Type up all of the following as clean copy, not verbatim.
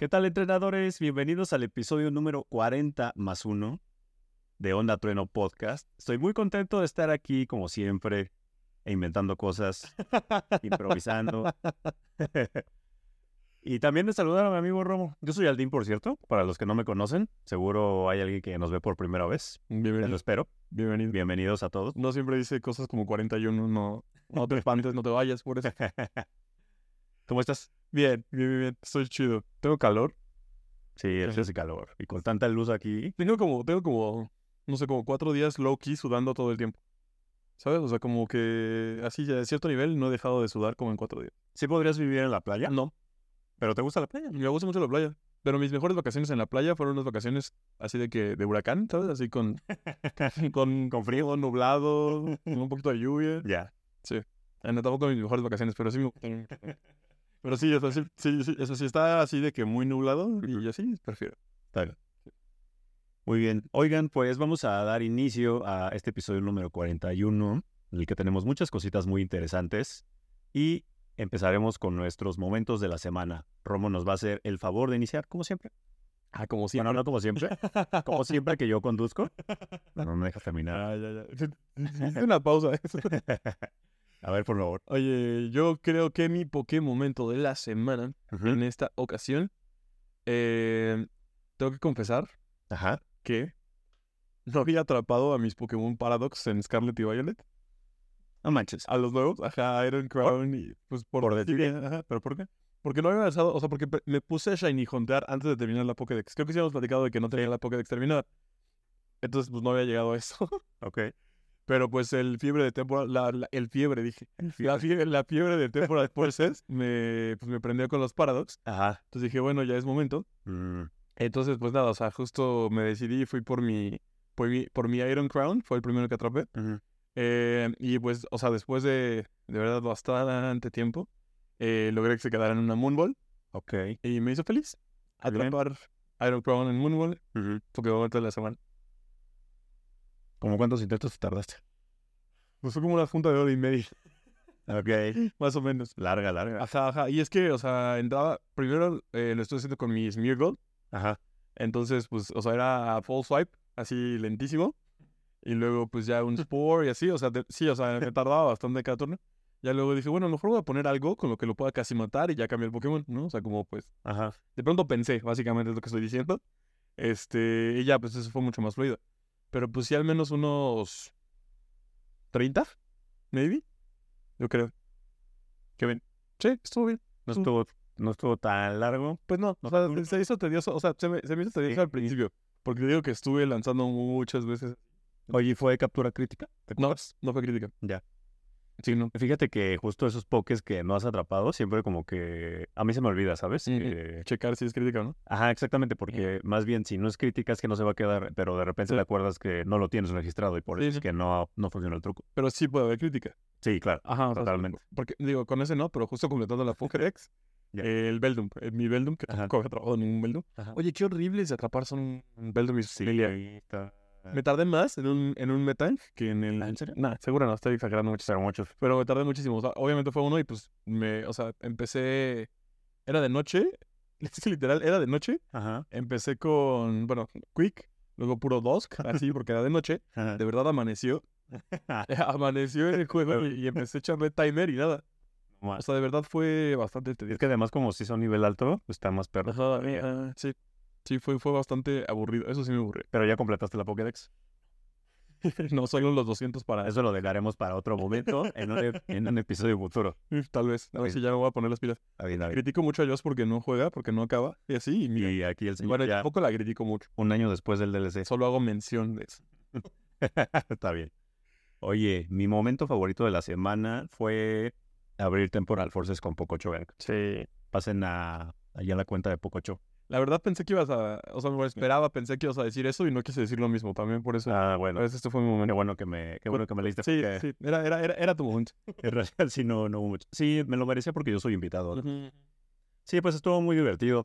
¿Qué tal, entrenadores? Bienvenidos al episodio número 40 más 1 de Onda Trueno Podcast. Estoy muy contento de estar aquí, como siempre, inventando cosas, improvisando. Y también de saludar a mi amigo Romo. Yo soy Aldín, por cierto, para los que no me conocen. Seguro hay alguien que nos ve por primera vez. Bienvenido. Lo espero. Bienvenido. Bienvenidos a todos. No siempre dice cosas como 41, no te espantes, no te vayas por eso. ¿Cómo estás? Bien. Estoy chido. Tengo calor. Sí, hace calor. Y con tanta luz aquí. Tengo como, no sé, como 4 días low-key sudando todo el tiempo. ¿Sabes? O sea, como que así a cierto nivel no he dejado de sudar como en 4 días. ¿Sí podrías vivir en la playa? No, ¿Pero te gusta la playa? me gusta mucho la playa. Pero mis mejores vacaciones en la playa fueron unas vacaciones así de huracán, ¿sabes? Así con frío, nublado, con un poquito de lluvia. Ya. Sí. Tampoco mis mejores vacaciones, pero sí me gustaron. Pero sí, eso sí está así de que muy nublado y así prefiero. Está bien. Muy bien. Oigan, pues vamos a dar inicio a este episodio número 41, en el que tenemos muchas cositas muy interesantes y empezaremos con nuestros momentos de la semana. Romo nos va a hacer el favor de iniciar, como siempre. Como siempre. Bueno, no como siempre. Como siempre que yo conduzco. No me deja terminar. Es una pausa. A ver, por favor. Oye, yo creo que mi momento de la semana, en esta ocasión, tengo que confesar que no había atrapado a mis Pokémon Paradox en Scarlet y Violet. No manches. A los nuevos, Iron Crown y pues por decir. ¿Pero por qué? Porque no había avanzado, o sea, porque me puse a Shiny Huntear antes de terminar la Pokédex. Creo que sí habíamos platicado de que no tenía la Pokédex terminada. Entonces, pues no había llegado a eso. Ok. Pero pues el fiebre de temporada, la fiebre de temporada Pulses me prendió con los Paradox. Ajá. Entonces dije, bueno, ya es momento. Entonces, pues nada, o sea, justo me decidí y fui por mi Iron Crown, fue el primero que atrapé. Y pues, o sea, después de verdad bastante tiempo, logré que se quedara en una Moonball. Ok. Y me hizo feliz atrapar Iron Crown en Moonball. Porque momento de la semana. ¿Cómo cuántos intentos tardaste? Pues fue como una junta de hora y media. Ok. Más o menos. Larga. Ajá. Y es que, o sea, entraba... Primero lo estoy haciendo con mi Smeargle. Ajá. Entonces, pues, o sea, era full swipe, así lentísimo. Y luego, pues, ya un Spore y así. O sea, me tardaba bastante cada turno. Ya luego dije, bueno, mejor voy a poner algo con lo que lo pueda casi matar y ya cambié el Pokémon, ¿no? O sea, como, pues... Ajá. De pronto pensé, básicamente, es lo que estoy diciendo. Y ya, pues, eso fue mucho más fluido. Pero, pues, sí, al menos unos... 30, maybe. Yo creo. Qué bien. Sí, estuvo bien. No estuvo tan largo. Pues no, o sea, se hizo tedioso. O sea, se me hizo tedioso al principio. Porque te digo que estuve lanzando muchas veces. Oye, ¿fue captura crítica? No fue crítica. Ya. Sí, no. Fíjate que justo esos pokés que no has atrapado, siempre como que... A mí se me olvida, ¿sabes? Checar si es crítica o no. Ajá, exactamente, porque más bien si no es crítica es que no se va a quedar, pero de repente te acuerdas que no lo tienes registrado y por eso es que no funciona el truco. Pero sí puede haber crítica. Sí, claro. Ajá, totalmente. O sea, porque, digo, con ese no, pero justo completando la Pokédex, el Beldum, mi Beldum, que tampoco había atrapado ningún Beldum. Ajá. Oye, qué horrible es atrapar son un Beldum y su Me tardé más en un Metang que en el... ¿En serio? Nah, seguro no, estoy exagerando mucho. Pero me tardé muchísimo. O sea, obviamente fue uno y pues o sea, empecé... Era de noche. Es que literal, era de noche. Ajá. Empecé con, bueno, Quick. Luego puro Dusk, así porque era de noche. Ajá. De verdad amaneció. Amaneció en el juego y empecé a echarle timer y nada. O sea, de verdad fue bastante tedioso. Es que además como si son nivel alto, pues está más perro. Sí. Sí, fue bastante aburrido. Eso sí me aburrió. Pero ya completaste la Pokédex. No, solo los 200 para... Eso lo dejaremos para otro momento en un episodio futuro. Tal vez. A ver si ya me voy a poner las pilas. Bien. Critico mucho a Joss porque no juega, porque no acaba. Y así. Y aquí el señor Bueno, ya tampoco la critico mucho. un año después del DLC. Solo hago mención de eso. Está bien. Oye, mi momento favorito de la semana fue abrir Temporal Forces con Pococho Gang. Sí. Pasen allá a la cuenta de Pococho. La verdad pensé que ibas a... O sea, me esperaba, pensé que ibas a decir eso y no quise decir lo mismo. También por eso. Bueno. Pues este fue mi momento. Qué bueno que me leíste. Sí. Era tu momento. En realidad sí, no hubo mucho. Sí, me lo merecía porque yo soy invitado. Sí, pues estuvo muy divertido.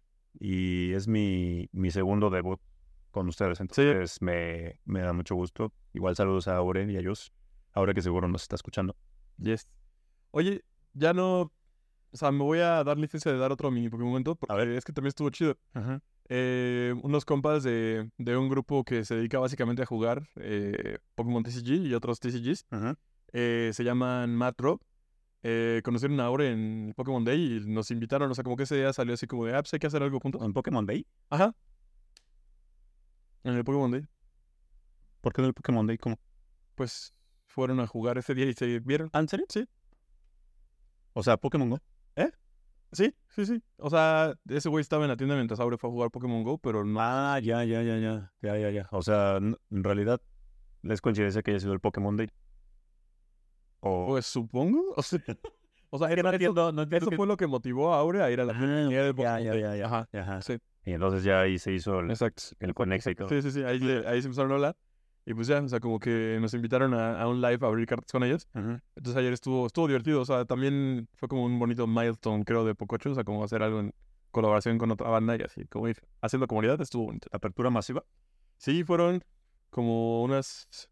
Y es mi segundo debut con ustedes. Entonces me da mucho gusto. Igual saludos a Aure y a Jus. Ahora que seguro nos está escuchando. Yes. Oye, ya no O sea, me voy a dar licencia de dar otro mini Pokémon Go, porque A ver. es que también estuvo chido. Unos compas de un grupo que se dedica básicamente a jugar Pokémon TCG y otros TCGs. Se llaman Matt Rob. Conocieron a Aure en el Pokémon Day y nos invitaron. O sea, como que ese día salió así como de, pues hay que hacer algo juntos. ¿En Pokémon Day? Ajá. En el Pokémon Day. ¿Por qué en el Pokémon Day? ¿Cómo? Pues fueron a jugar ese día y se vieron. ¿Ah, en serio? Sí. O sea, Pokémon Go. Sí. O sea, ese güey estaba en la tienda mientras Aure fue a jugar Pokémon Go, pero no. Ah, ya. O sea, en realidad, ¿es coincidencia que haya sido el Pokémon Day? O... Pues supongo. O sea, no entiendo eso que- fue lo que motivó a Aure a ir a la tienda del Pokémon Day. ya. Ajá. Ajá. Sí, Y entonces ya ahí se hizo exacto. el conexa y todo. Sí. Ahí se empezaron a hablar. Y pues ya, o sea, como que nos invitaron a un live a abrir cartas con ellos. Entonces ayer estuvo divertido. O sea, también fue como un bonito milestone, creo, de Pococho. O sea, como hacer algo en colaboración con otra banda y así, como ir haciendo comunidad, estuvo bonito. ¿Apertura masiva? Sí, fueron como unas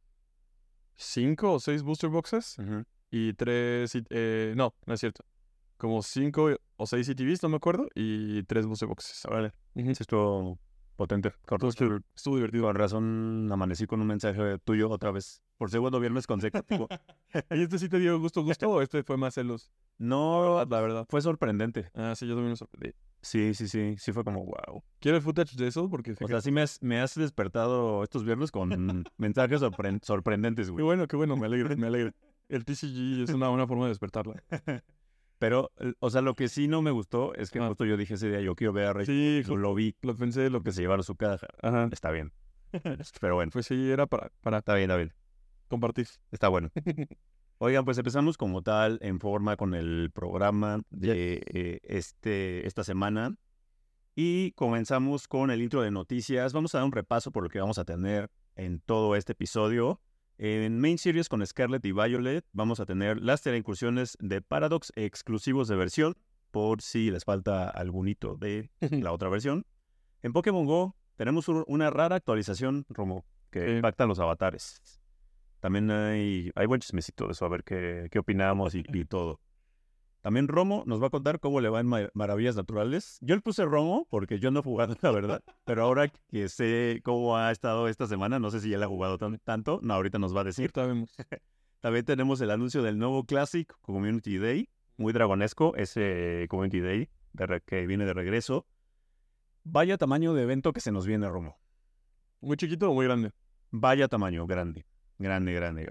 5 o 6 booster boxes y 3... no es cierto. Como 5 o 6 CTVs, no me acuerdo, y 3 booster boxes. Vale. Sí, estuvo potente. Estuvo divertido. Con razón amanecí con un mensaje tuyo otra vez. Por segundo viernes consecutivo. ¿Y este sí te dio gusto o este fue más celos? No, La verdad. fue sorprendente. Ah, sí, yo también me sorprendí. Sí. Sí fue como wow. ¿Quieres footage de eso? Porque O sea, sí me has despertado estos viernes con mensajes sorprendentes, Qué güey. bueno, me alegra. El TCG es una buena forma de despertarla. Pero, o sea, lo que sí no me gustó es que justo yo dije ese día, yo quiero ver a Rey. Sí, Lo vi, lo pensé, lo que se llevaron a su caja. Ajá. Está bien. Pero bueno, Pues sí, era para está bien. compartir. Está bueno. Oigan, pues empezamos como tal en forma con el programa de esta semana. Y comenzamos con el intro de noticias. Vamos a dar un repaso por lo que vamos a tener en todo este episodio. En Main Series con Scarlet y Violet vamos a tener las incursiones de Paradox exclusivos de versión, por si les falta algún hito de la otra versión. En Pokémon GO tenemos una rara actualización, Romo, que impacta los avatares. También hay buen chismecito de eso, a ver qué opinamos y todo. También Romo nos va a contar cómo le va en Maravillas Naturales. Yo le puse Romo porque yo no he jugado, la verdad. Pero ahora que sé cómo ha estado esta semana, no sé si ya la ha jugado tanto. No, ahorita nos va a decir. También tenemos el anuncio del nuevo Classic Community Day. Muy dragonesco ese Community Day que viene de regreso. Vaya tamaño de evento que se nos viene, Romo. ¿Muy chiquito o muy grande? Vaya tamaño, grande. Grande.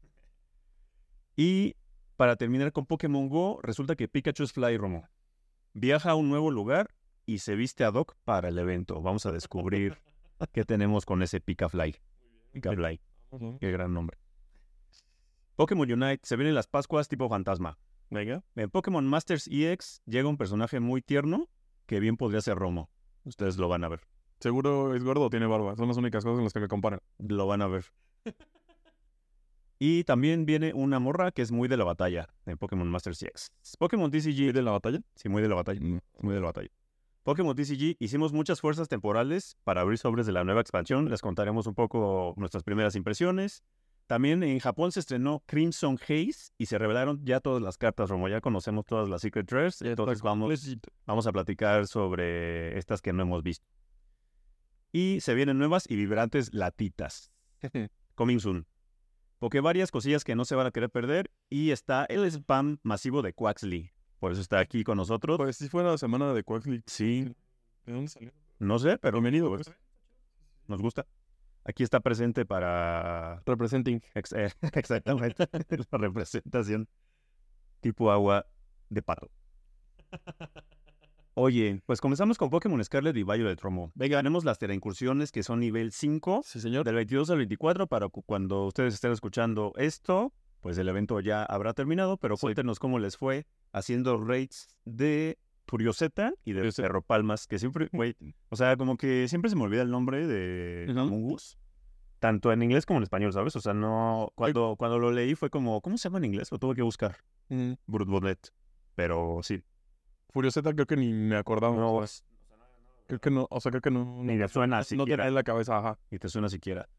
Y para terminar con Pokémon GO, resulta que Pikachu es Fly, Romo. Viaja a un nuevo lugar y se viste ad hoc para el evento. Vamos a descubrir qué tenemos con ese Pika-Fly. Pika-Fly. Qué gran nombre. Pokémon Unite, se vienen las Pascuas tipo fantasma. Venga. En Pokémon Masters EX llega un personaje muy tierno que bien podría ser Romo. Ustedes lo van a ver. ¿Seguro es gordo o tiene barba? Son las únicas cosas en las que me comparan. Lo van a ver. Y también viene una morra que es muy de la batalla en Pokémon Masters EX. Pokémon TCG. ¿De la batalla? Sí, muy de la batalla. Muy de la batalla. Pokémon TCG, hicimos muchas fuerzas temporales para abrir sobres de la nueva expansión. Les contaremos un poco nuestras primeras impresiones. También en Japón se estrenó Crimson Haze y se revelaron ya todas las cartas, Romo. Ya conocemos todas las Secret Rares. Entonces vamos a platicar sobre estas que no hemos visto. Y se vienen nuevas y vibrantes latitas. Coming soon. Porque varias cosillas que no se van a querer perder. Y está el spam masivo de Quaxly. Por eso está aquí con nosotros. Pues sí fue la semana de Quaxly. Sí. ¿De dónde salió? No sé, pero bienvenido. Pues, nos gusta. Aquí está presente para... Representing. Exactamente. La representación. Tipo agua de pato. Oye, pues comenzamos con Pokémon Scarlet y Violet, Romo. Venga, tenemos las incursiones que son nivel 5. Sí, señor. Del 22 al 24, para cuando ustedes estén escuchando esto, pues el evento ya habrá terminado, pero cuéntenos cómo les fue haciendo raids de Furioseta y de Perro Palmas, que siempre, güey, o sea, como que siempre se me olvida el nombre de Mungus, tanto en inglés como en español, ¿sabes? O sea, no, cuando lo leí fue como, ¿cómo se llama en inglés? Lo tuve que buscar. Brutbonet, pero sí. Furioseta creo que ni me acordaba. No, creo que no, o sea, creo que no. Ni te suena siquiera. No te da en la cabeza, ajá. Ni te suena siquiera.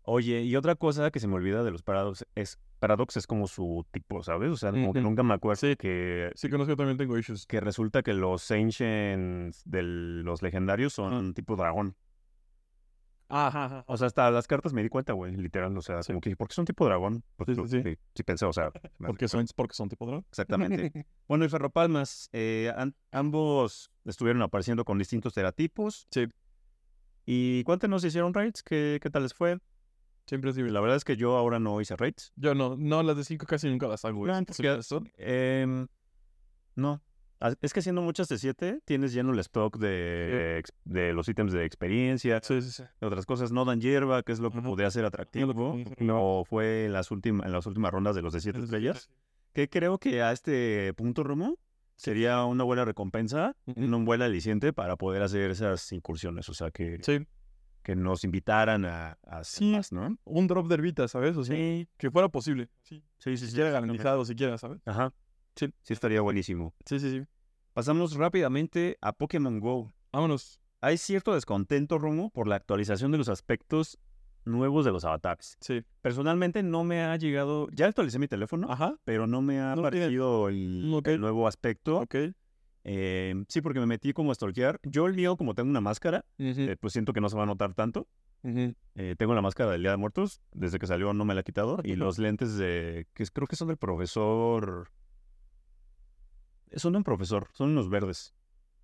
Oye, y otra cosa que se me olvida de los Paradox es como su tipo, ¿sabes? O sea, como que nunca me acuerdo Sí. que Sí, conozco, yo también tengo issues. resulta que los Ancients de los legendarios son tipo dragón. Ajá. O sea, hasta las cartas me di cuenta, güey, literal. O sea, Sí. como que, ¿por qué son tipo dragón? Pues, Sí. sí pensé, o sea. Porque son tipo dragón. Exactamente. Bueno, y Ferropalmas, ambos estuvieron apareciendo con distintos teratipos. Sí. ¿Y cuántos hicieron raids? ¿Qué tal les fue? Siempre es divertido. La verdad es que yo ahora no hice raids. Yo no, las de 5 casi nunca las hago, güey. No, antes que- no. Es que haciendo muchas de 7 tienes lleno el stock de los ítems de experiencia. Sí. Otras cosas no dan hierba, que es lo que Ajá. podría ser atractivo. O fue en las últimas rondas de los de 7 estrellas. Que creo que a este punto, Romo, sería una buena recompensa, un buen aliciente para poder hacer esas incursiones. O sea, que nos invitaran a hacer más, ¿no? Un drop de herbita, ¿sabes? O sea, que fuera posible. Sí. Sí. Siquiera garantizado, siquiera, ¿sabes? Ajá. Sí estaría buenísimo. Sí. Pasamos rápidamente a Pokémon GO. Vámonos. Hay cierto descontento, Romo, por la actualización de los aspectos nuevos de los avatares. Sí. Personalmente no me ha llegado... Ya actualicé mi teléfono, pero no me ha aparecido el nuevo aspecto. Ok. Sí, porque me metí como a stalkear. Yo el mío, como tengo una máscara, pues siento que no se va a notar tanto. Tengo la máscara del Día de Muertos. Desde que salió no me la he quitado. Y los lentes creo que son del profesor... Son de un profesor. Son unos verdes.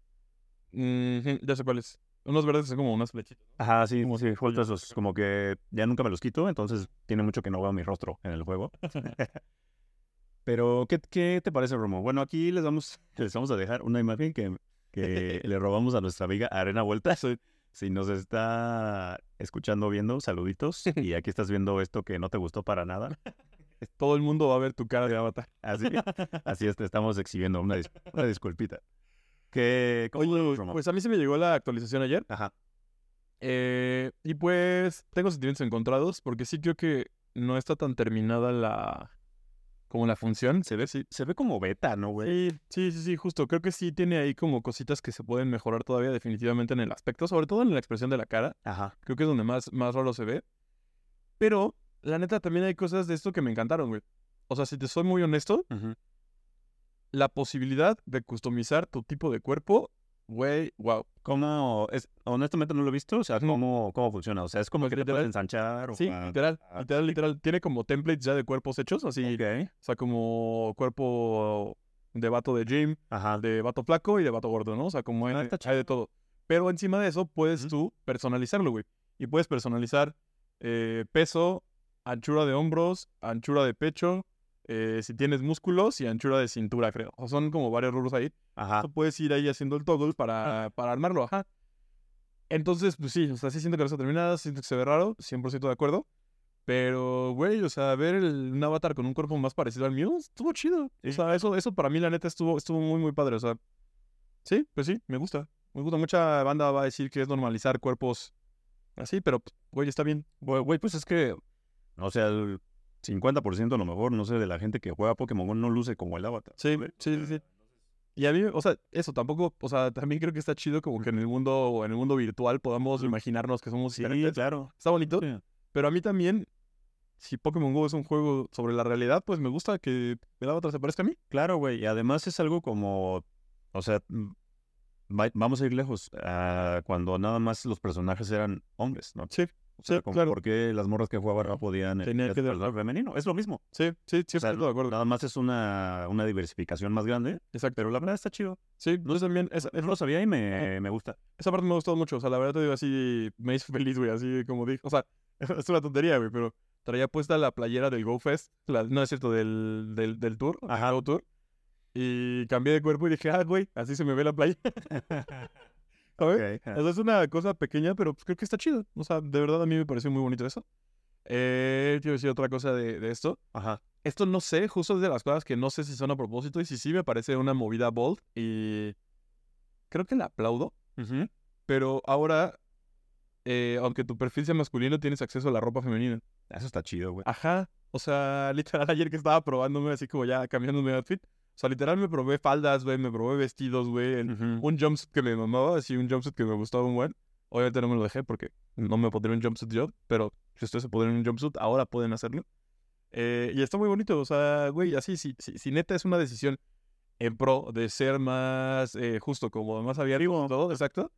Ya sé cuáles. Unos verdes son como unas flechitas. Ajá, sí, justo esos. Como que ya nunca me los quito, entonces tiene mucho que no veo mi rostro en el juego. Pero, ¿qué te parece, Romo? Bueno, aquí les vamos a dejar una imagen que le robamos a nuestra amiga Arena Vuelta. Si nos está escuchando, viendo, saluditos. Y aquí estás viendo esto que no te gustó para nada. Todo el mundo va a ver tu cara de avatar. Así es, te estamos exhibiendo una disculpita. Oye, pues a mí se me llegó la actualización ayer. Ajá. Y pues tengo sentimientos encontrados porque sí creo que no está tan terminada como la función. Se ve como beta, ¿no, güey? Sí, justo. Creo que sí tiene ahí como cositas que se pueden mejorar todavía definitivamente en el aspecto, sobre todo en la expresión de la cara. Ajá. Creo que es donde más raro se ve. Pero, la neta, también hay cosas de esto que me encantaron, güey. O sea, si te soy muy honesto, la posibilidad de customizar tu tipo de cuerpo, güey, wow. ¿Cómo es? Honestamente no lo he visto, o sea, ¿cómo funciona? O sea, es como Pues que te puedes ensanchar. Sí, literal. Tiene como templates ya de cuerpos hechos, así. Okay. O sea, como cuerpo de vato de gym, de vato flaco y de vato gordo, ¿no? O sea, como hay de todo. Pero encima de eso puedes tú personalizarlo, güey. Y puedes personalizar peso, anchura de hombros, anchura de pecho, si tienes músculos y anchura de cintura, creo. O sea, son como varios rubros ahí. Ajá. Tú puedes ir ahí haciendo el toggle para armarlo, ajá. Entonces, pues sí, o sea, sí siento que no está terminada, siento que se ve raro, 100% de acuerdo. Pero, güey, o sea, ver un avatar con un cuerpo más parecido al mío, estuvo chido. O sea, eso para mí, la neta, estuvo muy, muy padre. O sea, sí, pues sí, me gusta. Mucha banda va a decir que es normalizar cuerpos así, pero, güey, está bien. Güey, pues es que, o sea, el 50% a lo mejor, no sé, de la gente que juega Pokémon Go no luce como el avatar. Sí. Y a mí, o sea, eso tampoco, o sea, también creo que está chido como que en el mundo virtual podamos imaginarnos que somos diferentes. Claro. Está bonito. Sí. Pero a mí también, si Pokémon GO es un juego sobre la realidad, pues me gusta que el avatar se parezca a mí. Claro, güey. Y además es algo como, o sea, vamos a ir lejos. Cuando nada más los personajes eran hombres, ¿no? Sí. O sea, claro. ¿por qué las morras que jugaban no podían Tenía que personaje femenino? Es lo mismo. Sí, O sea, de acuerdo. nada más es una diversificación más grande. Exacto. Pero la verdad está chido. Sí, no sé también. No lo sabía y me gusta. Esa parte me ha gustado mucho. O sea, la verdad te digo así, me hizo feliz, güey. Así como dije. O sea, es una tontería, güey, pero traía puesta la playera del Go Fest. No es cierto, del tour. Ajá. Go Tour. Y cambié de cuerpo y dije, güey, así se me ve la playa. ¿Sabes? Eso es una cosa pequeña, pero creo que está chido. O sea, de verdad a mí me pareció muy bonito eso. Quiero decir otra cosa de esto. Ajá. Esto no sé, justo es de las cosas que no sé si son a propósito y si sí me parece una movida bold y creo que la aplaudo. Pero ahora, aunque tu perfil sea masculino, tienes acceso a la ropa femenina. Eso está chido, güey. Ajá. O sea, literal ayer que estaba probándome así como ya cambiándome de outfit. O sea, literal me probé faldas, güey, me probé vestidos, güey. Un jumpsuit que me mamaba, así un jumpsuit que me gustaba un buen. Obviamente no me lo dejé porque no me pondría un jumpsuit yo, pero si ustedes se ponen un jumpsuit, ahora pueden hacerlo. Y está muy bonito, o sea, güey, así, si neta es una decisión en pro de ser más justo, como más abierto, todo, exacto,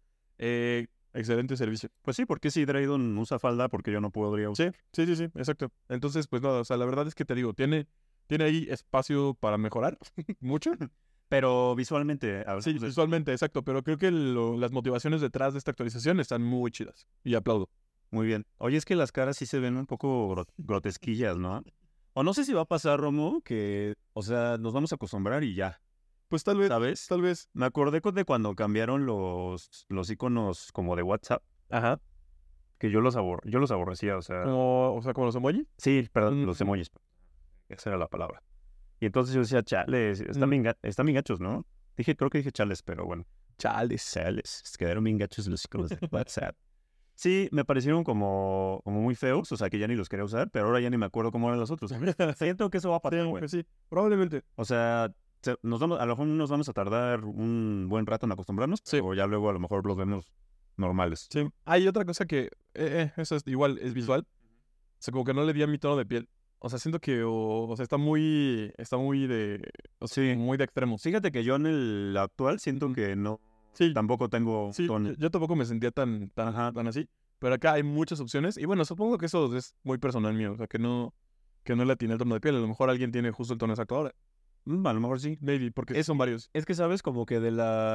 excelente servicio. Pues sí, porque si Draydon usa falda, porque yo no podría usar. Sí, exacto. Entonces, pues nada, o sea, la verdad es que te digo, tiene ahí espacio para mejorar mucho. Pero visualmente, a ver, Sí, visualmente, exacto, pero creo que las motivaciones detrás de esta actualización están muy chidas y aplaudo. muy bien. Oye, es que las caras sí se ven un poco grotesquillas, ¿no? O no sé si va a pasar, Romo, que, o sea, nos vamos a acostumbrar y ya. Pues tal vez, ¿Sabes? tal vez. Me acordé de cuando cambiaron los iconos como de WhatsApp, Ajá. que yo los aborrecía, o sea... Como los emojis. Sí, perdón, los Mm. emojis. Esa era la palabra. Y entonces yo decía, chales, están bien gachos, ¿no? Creo que dije chales, pero bueno. Chales, quedaron bien gachos los iconos de WhatsApp. Sí, me parecieron como muy feos, o sea, que ya ni los quería usar, pero ahora ya ni me acuerdo cómo eran los otros. Siento que eso va a pasar, güey. Sí, probablemente. O sea, a lo mejor nos vamos a tardar un buen rato en acostumbrarnos, Sí. o ya luego a lo mejor los vemos normales. Sí. Hay otra cosa que, eso es igual, es visual. O sea, como que no le di a mi tono de piel. O sea, siento que, o sea, está muy de, o sea, Sí. muy de extremos. Fíjate que yo en el actual siento que no, Sí. tampoco tengo Sí, tono. yo tampoco me sentía tan así. Pero acá hay muchas opciones. Y bueno, supongo que eso es muy personal mío. O sea, que no le atiné el tono de piel. A lo mejor alguien tiene justo el tono exacto ahora. A lo mejor sí. Maybe, porque son varios. Es que, ¿sabes? Como que de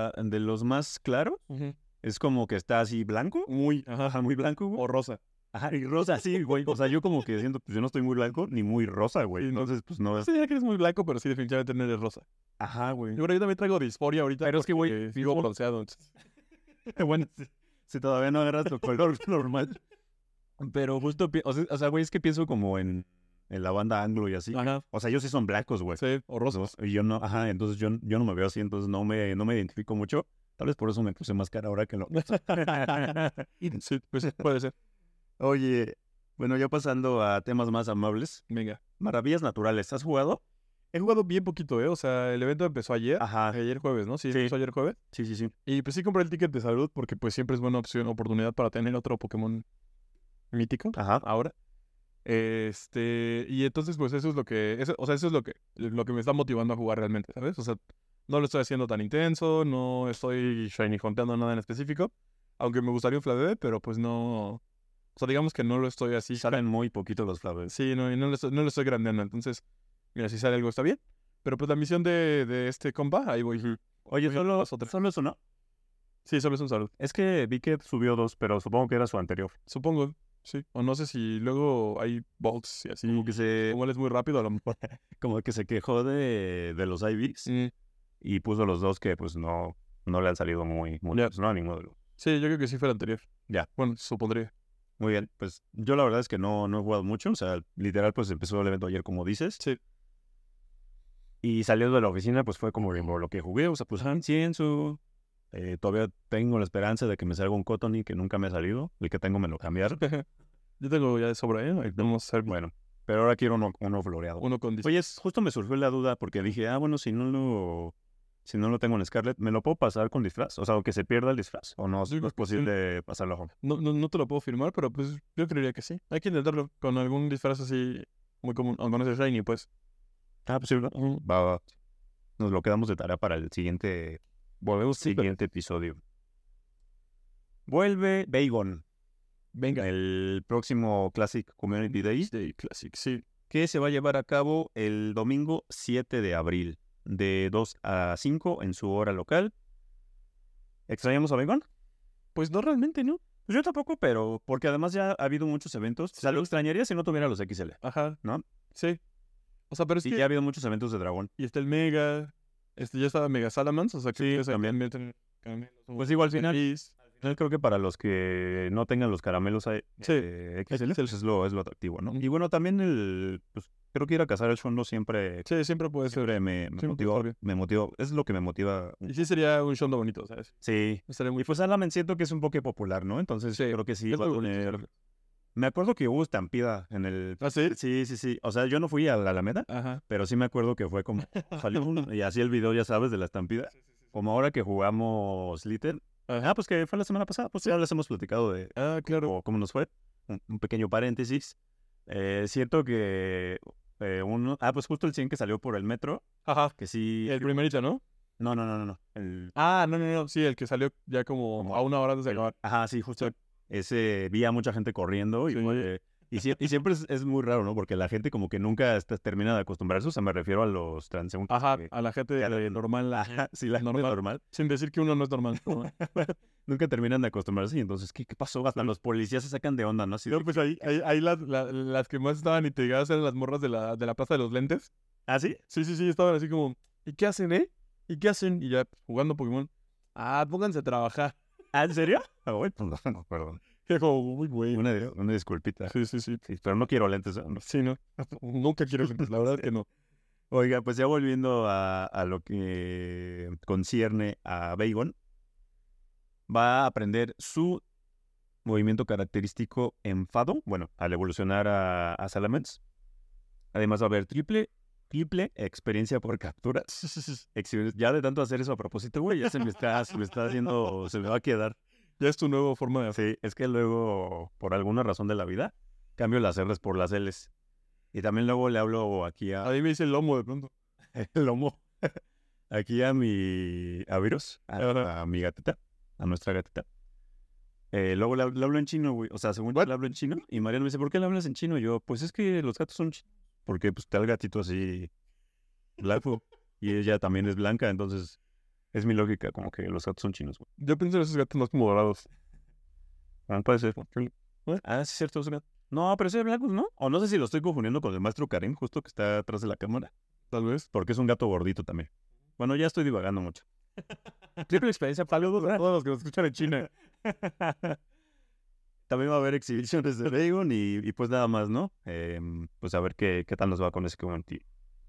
los más claros, es como que está así blanco. Muy blanco, güey. o rosa. Ajá, y rosa, sí, güey. O sea, yo como que siento, pues yo no estoy muy blanco ni muy rosa, güey. Sí, no. Entonces, pues no es... Sí, ya que eres muy blanco, pero sí, definitivamente no eres rosa. Ajá, güey. Yo también traigo disforia ahorita. Pero es que, güey, porque vivo bronceado. Entonces. bueno, si todavía no agarras tu color normal. Pero justo, o sea, güey, es que pienso como en la banda anglo y así. Ajá. O sea, ellos sí son blancos, güey. Sí, o rosas. Y yo no, ajá, entonces yo no me veo así, entonces no me identifico mucho. Tal vez por eso me puse más cara ahora que lo... Sí, pues puede ser. Oye, bueno, ya pasando a temas más amables. Venga. Maravillas naturales, ¿has jugado? He jugado bien poquito, O sea, el evento empezó ayer. Ajá. Ayer jueves, ¿no? Sí, Sí. empezó ayer jueves. Sí. Y pues sí compré el ticket de salud porque pues siempre es buena oportunidad para tener otro Pokémon mítico. Ajá. Ahora. Y entonces pues eso es lo que, eso es lo que me está motivando a jugar realmente, ¿sabes? O sea, no lo estoy haciendo tan intenso, no estoy shiny hunteando nada en específico, aunque me gustaría un Flabébé, pero pues no, o sea, digamos que no lo estoy así. Salen muy poquito los Flabébés. Sí, no lo estoy grandeando, entonces, mira, si sale algo está bien, pero pues la misión de este compa, ahí voy. Oye, Solo ¿solo eso no? Sí, solo es un salud. Es que vi que subió 2, pero supongo que era su anterior. Supongo, sí. O no sé si luego hay bolts y así. Como que Como él es muy rápido, a lo mejor. como que se quejó de los IVs y puso los dos que pues no le han salido muy Ya. pues, no a ninguno de los. Sí, yo creo que sí fue el anterior. Ya. Bueno, supondría. Muy bien, pues yo la verdad es que no he jugado mucho, o sea, literal pues empezó el evento ayer como dices. Sí. Y saliendo de la oficina pues fue como lo que jugué, o sea, pues incienso. Todavía tengo la esperanza de que me salga un Cottonee que nunca me ha salido, el que tengo me lo cambiaron. Yo tengo ya de sobra, Ahí vamos a hacer Bueno, pero ahora quiero uno floreado. uno con Oye, justo me surgió la duda porque dije, bueno, si no lo tengo en Scarlet, ¿me lo puedo pasar con disfraz? O sea, o que se pierda el disfraz, ¿o no, Sí, no es posible pasarlo a home? No te lo puedo firmar, pero pues yo creería que sí. Hay que intentarlo con algún disfraz así muy común. O con ese shiny, pues. Pues sí, ¿verdad? Va. Nos lo quedamos de tarea para el siguiente episodio. Vuelve Bagon. Venga. El próximo Classic Community Day. Classic, sí. Que se va a llevar a cabo el domingo 7 de abril, de 2 a 5 en su hora local. ¿Extrañamos a Bagon? Pues no realmente, ¿no? Pues yo tampoco, pero porque además ya ha habido muchos eventos. O sea, lo extrañaría si no tuviera los XL. Ajá. ¿No? Sí. O sea, pero es y que... ya ha habido muchos eventos de dragón. Y está el Mega. Ya estaba Mega Salamence, o sea que Sí, también. caramelos, Pues igual al final feliz. creo que para los que no tengan los caramelos XL, pues es lo atractivo, ¿no? Y bueno, también pues creo que ir a cazar el Shondo siempre... Sí, siempre puede ser. Siempre me motivó. Es lo que me motiva. Y sí sería un Shondo bonito, ¿sabes? Sí. Estaría muy... Y pues Alamen siento que es un poco popular, ¿no? Entonces creo que sí es va a muy tener... bonito. Me acuerdo que hubo estampida en el... ¿Ah, sí? Sí. O sea, yo no fui a la Alameda, Ajá. pero sí me acuerdo que fue como... salió y así el video, ya sabes, de la estampida. Como ahora que jugamos Little, Pues que fue la semana pasada. Pues ya les hemos platicado de claro. cómo nos fue. Un pequeño paréntesis. Siento que uno... pues justo el 100 que salió por el metro. Ajá. Que sí... El primerito, ¿no? No. No. Sí, el que salió ya como a una hora antes de acabar. Ajá, sí, justo. Ese vi a mucha gente corriendo y siempre es muy raro, ¿no? Porque la gente como que nunca termina de acostumbrarse. O sea, me refiero a los transeúntes. Ajá, a la gente normal. Ajá, sí, la gente normal. Sin decir que uno no es normal. Nunca terminan de acostumbrarse y entonces, ¿qué pasó? Hasta los policías se sacan de onda, ¿no? No, pues ahí las que más estaban intrigadas eran las morras de la Plaza de los Lentes. ¿Ah, sí? Sí, estaban así como, ¿y qué hacen, ¿Y qué hacen? Y ya, jugando Pokémon. Pónganse a trabajar. ¿En serio? Bueno, no, perdón. Que como, muy güey. Una disculpita. Sí. Pero no quiero lentes. ¿No? Sí, no. Nunca quiero lentes, la verdad que no. Oiga, pues ya volviendo a lo que concierne a Bagon, va a aprender su movimiento característico enfado, bueno, al evolucionar a Salamence. Además va a haber triple experiencia por capturas. Ya de tanto hacer eso a propósito, güey, ya se me está haciendo, se me va a quedar. Ya es tu nueva forma de hacer. Sí, es que luego, por alguna razón de la vida, cambio las R's por las L's. Y también luego le hablo aquí a... A mí me dice el lomo de pronto. El lomo. Aquí a Virus, a mi gatita, a nuestra gatita. Luego le hablo en chino, güey. O sea, según yo le hablo en chino. Y Mariana me dice, ¿por qué le hablas en chino? Y yo, pues es que los gatos son chinos. Porque pues está el gatito así blanco. Y ella también es blanca, entonces es mi lógica, como que los gatos son chinos, güey. Yo pienso en esos gatos más como dorados. Puede ser. Sí, es cierto, esos gatos. No, pero ese es blanco, ¿no? O no sé si lo estoy confundiendo con el maestro Karim, justo que está atrás de la cámara. Tal vez. Porque es un gato gordito también. Bueno, ya estoy divagando mucho. Triple experiencia para todos los que nos escuchan en China. También va a haber exhibiciones de Bagon y pues nada más, ¿no? Pues a ver qué tal nos va con ese community.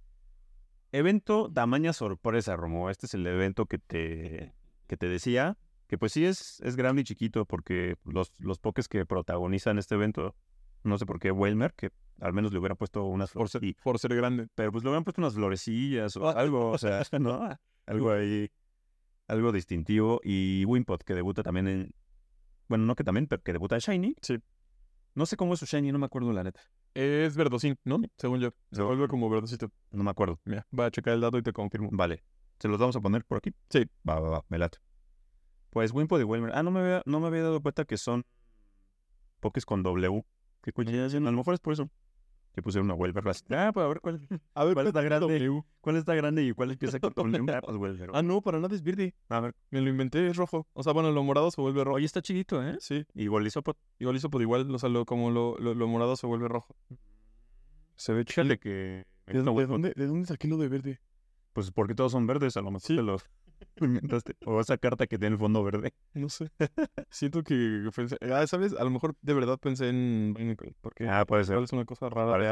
Evento tamaña sorpresa, Romo. Este es el evento que te decía, que pues sí es grande y chiquito, porque los pokés que protagonizan este evento, no sé por qué Wailmer, que al menos le hubieran puesto unas flores. Por ser grande. Pero pues le hubieran puesto unas florecillas o algo, o sea, ¿no? Algo ahí, algo distintivo. Y Wimpod, que debuta también en... Bueno, no que también, pero que debuta en Shiny. Sí. No sé cómo es su Shiny, no me acuerdo la neta. Es verdosín, ¿no? Según yo. Se vuelve como verdosito. No me acuerdo. Mira, voy a checar el dato y te confirmo. Vale. ¿Se los vamos a poner por aquí? Sí. Va, me late. Pues Wimpod y Wailmer. No me había dado cuenta que son pokés con W. ¿Qué coincidencia? A lo mejor es por eso. Que pusieron una Wailmer. Pues a ver cuál está grande. ¿Cuál está grande y cuál empieza con W? Pues no, para nada es verde. A ver. Me lo inventé, es rojo. O sea, bueno, lo morado se vuelve rojo. Oye, está chiquito, ¿eh? Sí. Igual Isopod. Igual, o sea, como lo morado se vuelve rojo. Se ve chido que... ¿De dónde saqué lo de verde? Pues porque todos son verdes, a lo mejor te los inventaste. O esa carta que tiene el fondo verde. No sé. Siento que pensé... ¿sabes? A lo mejor de verdad pensé en Binacle. Porque puede ser. Es una cosa rara.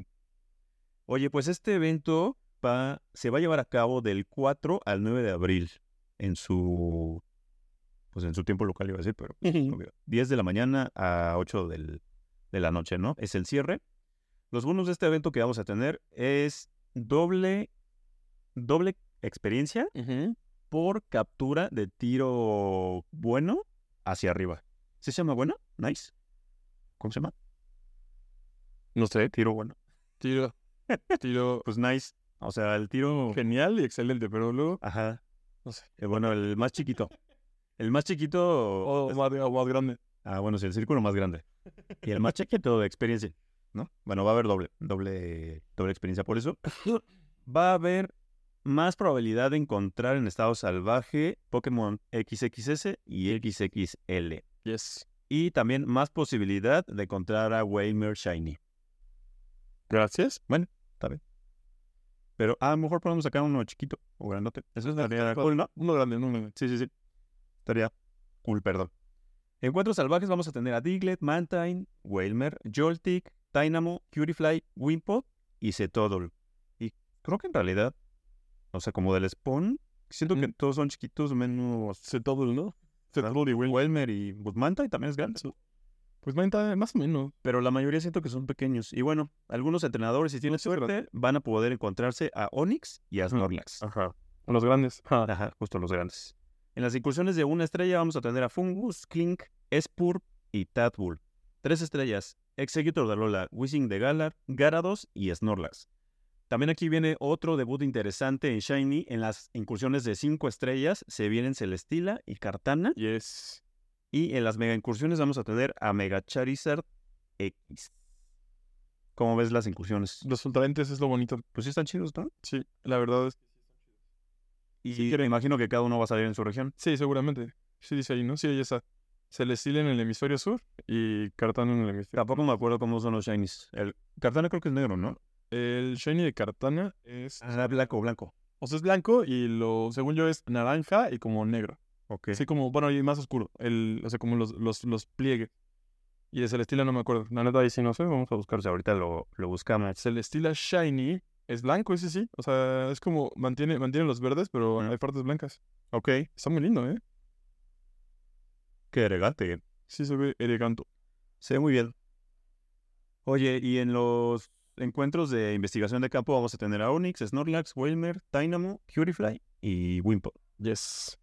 Oye, pues este evento se va a llevar a cabo del 4 al 9 de abril. En su tiempo local iba a decir, pero 10 de la mañana a 8 de la noche, ¿no? Es el cierre. Los bonus de este evento que vamos a tener es doble experiencia por captura de tiro bueno hacia arriba. ¿Sí se llama bueno? Nice. ¿Cómo se llama? No sé. Tiro bueno. Tiro. Pues nice. O sea, el tiro... Genial y excelente, pero luego... Ajá. No sé. Bueno, el más chiquito. El más chiquito... O más grande. Bueno, sí, el círculo más grande. Y el más chiquito de experiencia, ¿no? Bueno, va a haber doble experiencia por eso. Va a haber más probabilidad de encontrar en estado salvaje Pokémon XXS y XXL. Yes. Y también más posibilidad de encontrar a Wailmer Shiny. Gracias. Bueno, está bien. Pero a lo mejor podemos sacar uno chiquito o grandote. Eso estaría cool, ¿no? Uno grande. Sí. Estaría cool, perdón. Encuentros salvajes vamos a tener a Diglett, Mantine, Wailmer, Joltik, Dynamo, Curifly, Wimpod y Cetoddle. Y creo que en realidad, o sea, como del spawn, siento que todos son chiquitos menos Cetoddle, ¿no? Cetoddle y Wailmer y pues Mantine también es grande. Pues Mantine más o menos. Pero la mayoría siento que son pequeños. Y bueno, algunos entrenadores, si tienen suerte, van a poder encontrarse a Onix y a Snorlax. Ajá. Los grandes. Ajá, justo los grandes. En las incursiones de 1 estrella vamos a tener a Fungus, Klink, Espurp y Tadbull. 3 estrellas, Executor de Alola, Wishing de Galar, Gyarados y Snorlax. También aquí viene otro debut interesante en Shiny. En las incursiones de 5 estrellas se vienen Celesteela y Kartana. Yes. Y en las mega incursiones vamos a tener a Mega Charizard X. ¿Cómo ves las incursiones? Los ultralentes es lo bonito. Pues sí están chidos, ¿no? Sí, la verdad es que Y Sí, me imagino que cada uno va a salir en su región. sí, seguramente. Sí, dice ahí, ¿no? Sí, ahí está. Celesteela en el hemisferio sur y Kartana en el hemisferio. Tampoco me acuerdo cómo son los Shinies. El Kartana creo que es negro, ¿no? El shiny de Kartana es... Blanco. O sea, es blanco y según yo, es naranja y como negro. Ok. Así como, bueno, y más oscuro. O sea, como los pliegues. Y de Celesteela no me acuerdo. La neta ahí sí no sé, vamos a buscar. O sea, ahorita lo buscamos. Celesteela Shiny es blanco, ese sí. O sea, es como, mantiene los verdes, pero hay partes blancas. Ok. Está muy lindo, ¿eh? Qué elegante. Sí se ve elegante. Se ve muy bien. Oye, y en los encuentros de investigación de campo vamos a tener a Onix, Snorlax, Wailmer, Dynamo, Purifly y Wimpod. Yes.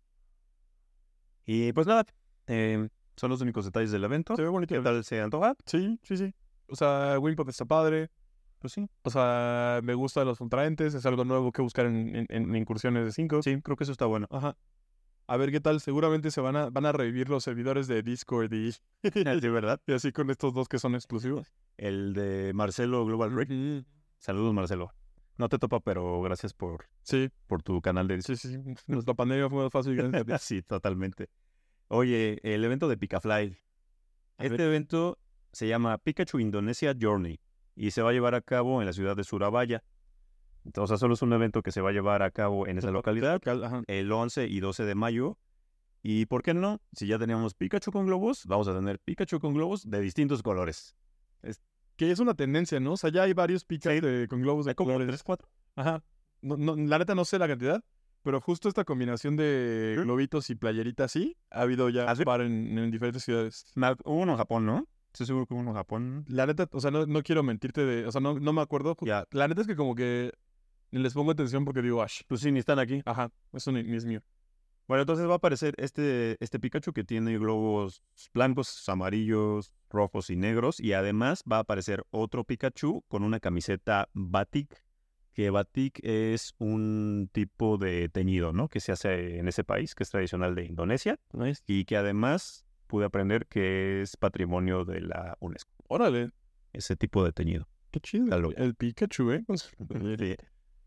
Y pues nada, son los únicos detalles del evento. Se ve bonito. ¿Qué tal se antoja? Sí. O sea, Wimpod está padre. Pues sí. O sea, me gustan los ultraentes. Es algo nuevo que buscar en incursiones de 5. Sí, creo que eso está bueno. Ajá. A ver qué tal. Seguramente van a revivir los servidores de Discord y Sí, ¿verdad? y así con estos dos que son exclusivos. El de Marcelo Global Rig. Saludos, Marcelo. No te topa, pero gracias por Sí, tu canal de... sí. Nuestra pandemia fue más fácil. gracias a Dios. Sí, totalmente. Oye, el evento de Picafly. A Este ver. evento se llama Pikachu Indonesia Journey y se va a llevar a cabo en la ciudad de Surabaya. Entonces, solo es un evento que se va a llevar a cabo en esa localidad Ajá. el 11 y 12 de mayo. ¿Y por qué no? Si ya teníamos Pikachu con globos, vamos a tener Pikachu con globos de distintos colores. Que es una tendencia, ¿no? O sea, ya hay varios Pikachu con globos de Hay como colores. 3, 4. Ajá. No, la neta no sé la cantidad, pero justo esta combinación de globitos y playeritas, sí, ha habido ya ¿Ah, sí? par en diferentes ciudades. Hubo uno en Japón, ¿no? Estoy seguro que hubo uno en Japón. La neta, o sea, no quiero mentirte o sea, no me acuerdo. Ya. La neta es que como que ni les pongo atención porque digo, Ash. Pues sí, ni están aquí. Ajá, eso ni es mío. Bueno, entonces va a aparecer este Pikachu que tiene globos blancos, amarillos, rojos y negros. Y además va a aparecer otro Pikachu con una camiseta Batik. Que Batik es un tipo de teñido, ¿no? Que se hace en ese país, que es tradicional de Indonesia. Nice. Y que además pude aprender que es patrimonio de la UNESCO. Órale, Ese tipo de teñido. qué chido. Claro. El Pikachu, ¿eh? Sí.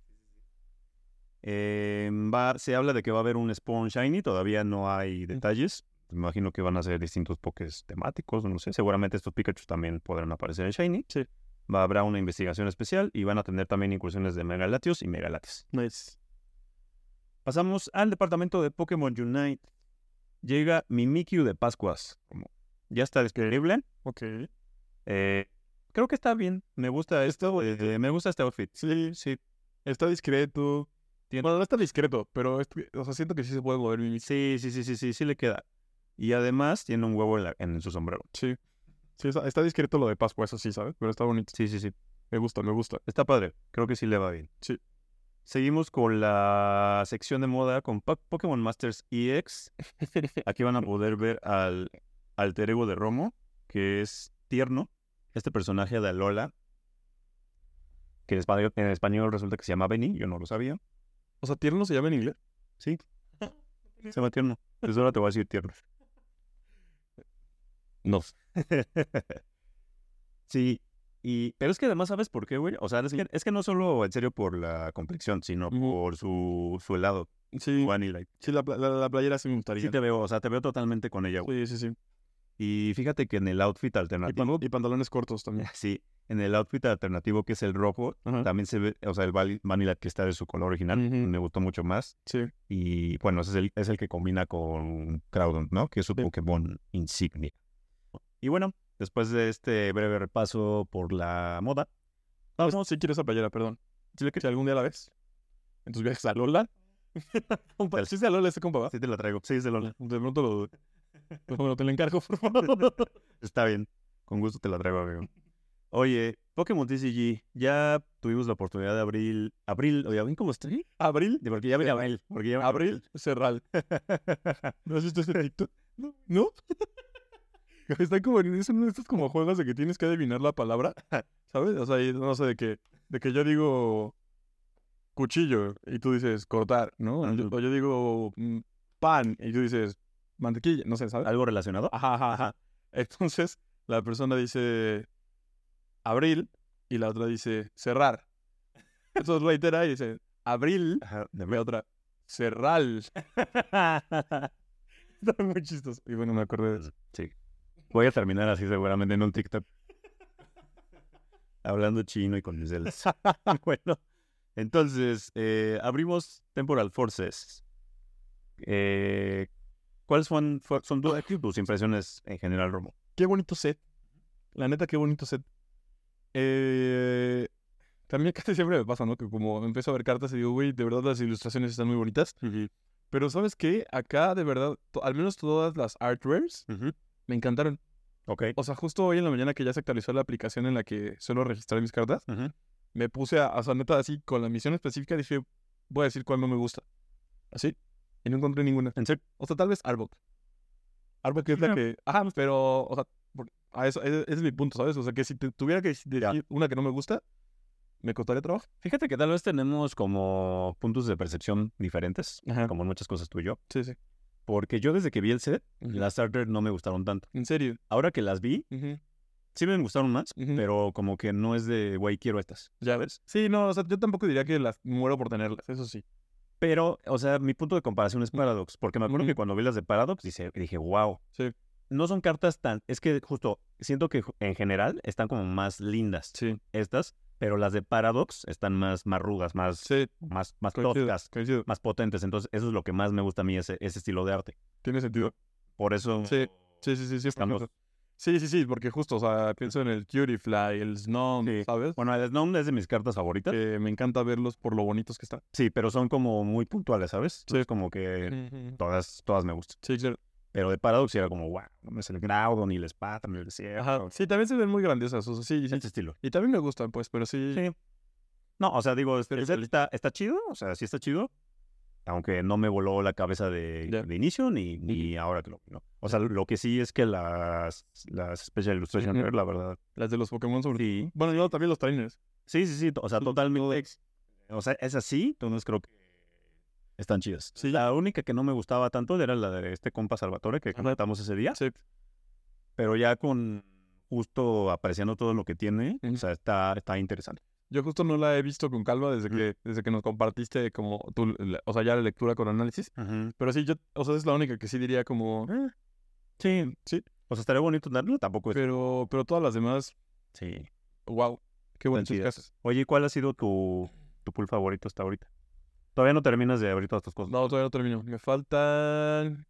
Se habla de que va a haber un Spawn Shiny, todavía no hay detalles. Me imagino que van a ser distintos Pokés temáticos, no sé. Seguramente estos Pikachu también podrán aparecer en Shiny. Sí. Habrá una investigación especial y van a tener también incursiones de Megalatios y Megalates. Nice. Pasamos al departamento de Pokémon Unite. Llega Mimikyu de Pascuas. Ya está disponible. Ok. Creo que está bien. Me gusta esto. Me gusta este outfit. Sí. Está discreto. Bueno, no está discreto, pero o sea, siento que sí se puede mover Mimikyu. Sí le queda. Y además tiene un huevo en su sombrero. Sí. Sí, está discreto lo de Pascua, eso sí, ¿sabes? Pero está bonito. Sí. Me gusta. Está padre. Creo que sí le va bien. Sí. Seguimos con la sección de moda con Pokémon Masters EX. Aquí van a poder ver al alter ego de Romo, que es Tierno. Este personaje de Alola, que en español resulta que se llama Benny. Yo no lo sabía. O sea, ¿tierno se llama en inglés? Sí. Se llama Tierno. Entonces ahora te voy a decir Tierno. No. Sí, pero es que además, ¿sabes por qué, güey? O sea, es que no solo en serio por la complexión, sino por su helado. Sí. Vanilla. Sí, la playera sí me gustaría. Sí te veo, o sea, te veo totalmente con ella, güey. Sí. Y fíjate que en el outfit alternativo... Y pantalones cortos también. Sí, en el outfit alternativo que es el rojo, también se ve, o sea, el Vanilla que está de su color original, me gustó mucho más. Sí. Y bueno, ese es el que combina con Groudon, ¿no? Que es su Pokémon insignia. Y bueno, después de este breve repaso por la moda... No, sí quiero esa playera, perdón. Si algún día la ves, en tus viajes a Lola... Compa, ¿sí es de Lola ese compa, va? Sí te la traigo, sí es de Lola. De pronto bueno, te la encargo, por favor. Está bien, con gusto te la traigo, amigo. Oye, Pokémon TCG, ya tuvimos la oportunidad de oye, ¿cómo estoy? ¿Abril? Porque ya viene abril. Abril Serral. ¿No has visto ese TikTok? ¿No? Está como, es uno de estos como juegos de que tienes que adivinar la palabra, ¿sabes? O sea, no sé, de que yo digo cuchillo y tú dices cortar, ¿no? O yo digo pan y tú dices mantequilla, no sé, ¿sabes? ¿Algo relacionado? Ajá. Entonces, la persona dice abril y la otra dice cerrar. Entonces reitera y dice abril, y la otra cerral. Está muy chistoso. Y bueno, me acordé de eso. Sí. Voy a terminar así seguramente en un TikTok. Hablando chino y con mis dedos. Bueno, entonces, abrimos Temporal Forces. ¿Cuáles son tus impresiones en general, Romo? Qué bonito set. La neta, qué bonito set. También casi siempre me pasa, ¿no? Que como empiezo a ver cartas y digo, güey, de verdad las ilustraciones están muy bonitas. Pero ¿sabes qué? Acá, de verdad, al menos todas las art rares me encantaron. Ok. O sea, justo hoy en la mañana que ya se actualizó la aplicación en la que suelo registrar mis cartas, me puse o sea, neta, así, con la misión específica, dije, voy a decir cuál no me gusta. Así. Y no encontré ninguna. ¿En serio? O sea, tal vez Arbok. Arbok es la que... Ajá, pero, o sea, ese es mi punto, ¿sabes? O sea, que si tuviera que decir una que no me gusta, me costaría trabajo. Fíjate que tal vez tenemos como puntos de percepción diferentes, como en muchas cosas tú y yo. Sí. Porque yo desde que vi el set, las starter no me gustaron tanto. ¿En serio? Ahora que las vi, sí me gustaron más, pero como que no es de, güey, quiero estas. ¿Ya ves? Sí, no, o sea, yo tampoco diría que las muero por tenerlas, eso sí. Pero, o sea, mi punto de comparación es Paradox, porque me acuerdo que cuando vi las de Paradox dije, wow. Sí. No son cartas tan... Es que justo, siento que en general están como más lindas estas, pero las de Paradox están más rudas, más toscas, más potentes. Entonces, eso es lo que más me gusta a mí, ese estilo de arte. Tiene sentido. Por eso... Sí. Estamos... Sí, porque justo, o sea, pienso en el Cutiefly, el Snom, ¿sabes? Bueno, el Snom es de mis cartas favoritas. Me encanta verlos por lo bonitos que están. Sí, pero son como muy puntuales, ¿sabes? Sí. Es como que todas me gustan. Sí, claro. Pero de Paradox era como, wow, no es el Groudon, ni el Espada, ni el Desierto. Ajá, sí, también se ven muy grandiosas, o sea, sí. Ese estilo. Y también me gustan, pues, pero sí. No, o sea, digo, el set está chido, o sea, sí está chido. Aunque no me voló la cabeza de inicio ni ahora que no. O sea, lo que sí es que las Special Illustration, la verdad. Las de los Pokémon sobre todo. Bueno, yo también los trainers. Sí. O sea, totalmente. O sea, es así, entonces creo que están chidas. Sí. La única que no me gustaba tanto era la de este compa Salvatore que comentamos ese día. Sí. Pero ya con justo apreciando todo lo que tiene, o sea, está interesante. Yo justo no la he visto con calma desde que nos compartiste como tú, o sea, ya la lectura con análisis. Pero sí, o sea, es la única que sí diría como... Sí. O sea, estaría bonito tenerlo, tampoco es... Pero todas las demás... Sí. Wow, qué buenas casas. Oye, ¿cuál ha sido tu pool favorito hasta ahorita? Todavía no terminas de abrir todas tus cosas. No, todavía no termino. Me faltan...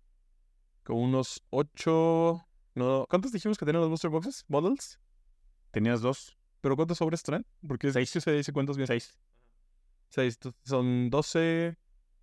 como unos 8... No, ¿cuántos dijimos que tenían los booster boxes? ¿Models? Tenías 2. ¿Pero cuántos sobres traen? Porque 6. Se dice cuántos bien. 6. Son 12,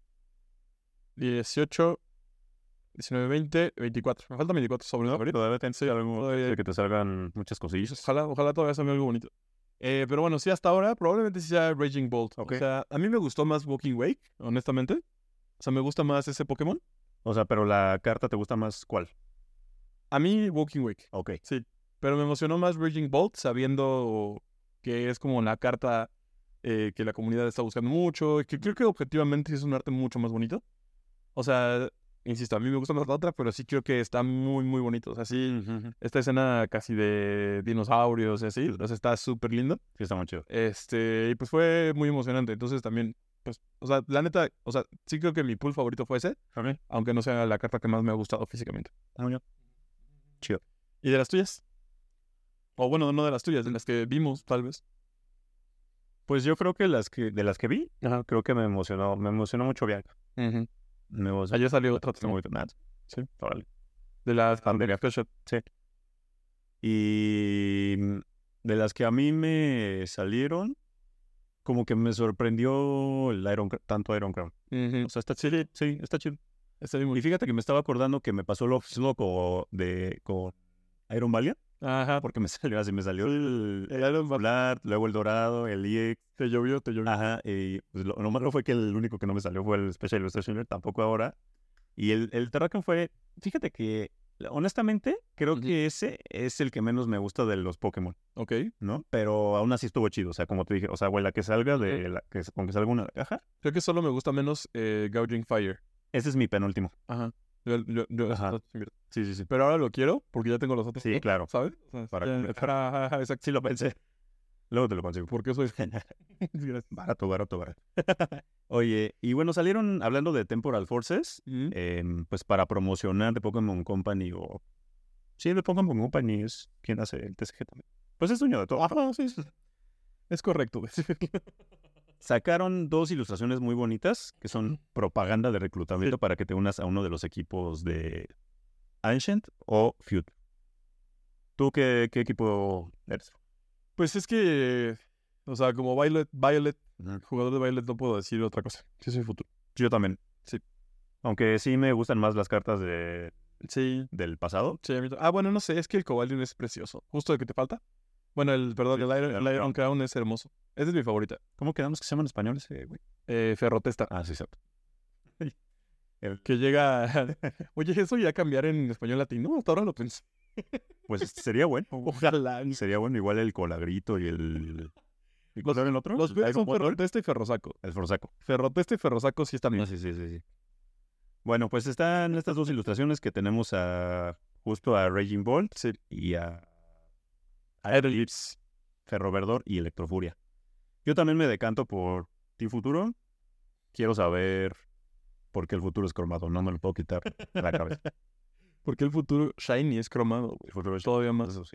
18, 19, 20, 24. Me faltan 24 sobres, ¿no? Todavía tienes algo que te salgan muchas cosillas. Ojalá todavía salga algo bonito. Pero bueno, sí, hasta ahora probablemente sí sea Raging Bolt. Okay. O sea, a mí me gustó más Walking Wake, honestamente. O sea, me gusta más ese Pokémon. O sea, pero la carta te gusta más, ¿cuál? A mí Walking Wake. Ok. Sí. Pero me emocionó más Raging Bolt sabiendo que es como la carta que la comunidad está buscando mucho. Que creo que objetivamente es un arte mucho más bonito. O sea, insisto, a mí me gusta más la otra, pero sí creo que está muy, muy bonito. O sea, sí, esta escena casi de dinosaurios y así, o sea, está súper lindo. Sí, está muy chido. Y pues fue muy emocionante. Entonces también, pues, o sea, la neta, o sea, sí creo que mi pool favorito fue ese. Okay. Aunque no sea la carta que más me ha gustado físicamente. Chido. ¿Y de las tuyas? O bueno, no de las tuyas, de las que vimos, tal vez. Pues yo creo que de las que vi, creo que me emocionó mucho Bianca. Ayer salió otra. Sí, órale. De las Special. Sí. Y de las que a mí me salieron, como que me sorprendió tanto Iron Crown. O sea, está chido. Sí, está chido. Y fíjate que me estaba acordando que me pasó lo mismo con Iron Valiant. Ajá. Porque me salió así, me salió el Iron Man. Flat, luego el dorado, el EX. Te llovió. Ajá, y pues lo malo fue que el único que no me salió fue el Special Illustration Rare, tampoco ahora. Y el Terrakion fue, fíjate que, honestamente, creo que ese es el que menos me gusta de los Pokémon, Ok. ¿no? Pero aún así estuvo chido, o sea, como te dije, o sea, güey, la que salga con que salga una de la caja, Creo que solo me gusta menos Gouging Fire. ese es mi penúltimo. Ajá. Ajá. Sí. Pero ahora lo quiero porque ya tengo los otros. Sí, claro. ¿Sabes? O sea, Para ya- completar. ajá, exacto. Sí lo pensé. Luego te lo consigo. Porque soy... Gracias. Barato. Oye, y bueno, salieron hablando de Temporal Forces, pues para promocionar de Pokémon Company o... Sí, de Pokémon Company es quien hace el TCG también. Pues es dueño de todo. Ajá, sí. Es correcto. Sacaron 2 ilustraciones muy bonitas que son propaganda de reclutamiento para que te unas a uno de los equipos de Ancient o Feud. ¿Tú qué equipo eres? Pues es que... O sea, como Violet, jugador de Violet, no puedo decir otra cosa. Sí, soy futuro. Yo también. Sí. Aunque sí me gustan más las cartas Sí. del pasado. Sí, a mí bueno, no sé, es que el Cobalion es precioso. Justo el que te falta. Bueno, el Iron Crown es hermoso. Esa es mi favorita. ¿Cómo quedamos que se llama en español ese, güey? Ferrotesta. Ah, sí, exacto. Que llega... Oye, eso ya cambiar en español latino. Hasta ahora lo pensé. Pues sería bueno. Ojalá. Sería bueno igual el Colagrito y el... ¿Y cuál era el otro? Los ¿El peores son Iron Water? Ferrotesta y Ferrosaco. El Forzaco. Ferrotesta y Ferrosaco sí están bien. Ah, sí. Bueno, pues están estas 2 ilustraciones que tenemos justo a Raging Bolt y a Aerolips. Ferroverdor y Electrofuria. Yo también me decanto por Team Futuro. Quiero saber por qué el futuro es cromado. No me lo puedo quitar de la cabeza. Porque el futuro Shiny es cromado, güey. El futuro es Todavía más. eso sí.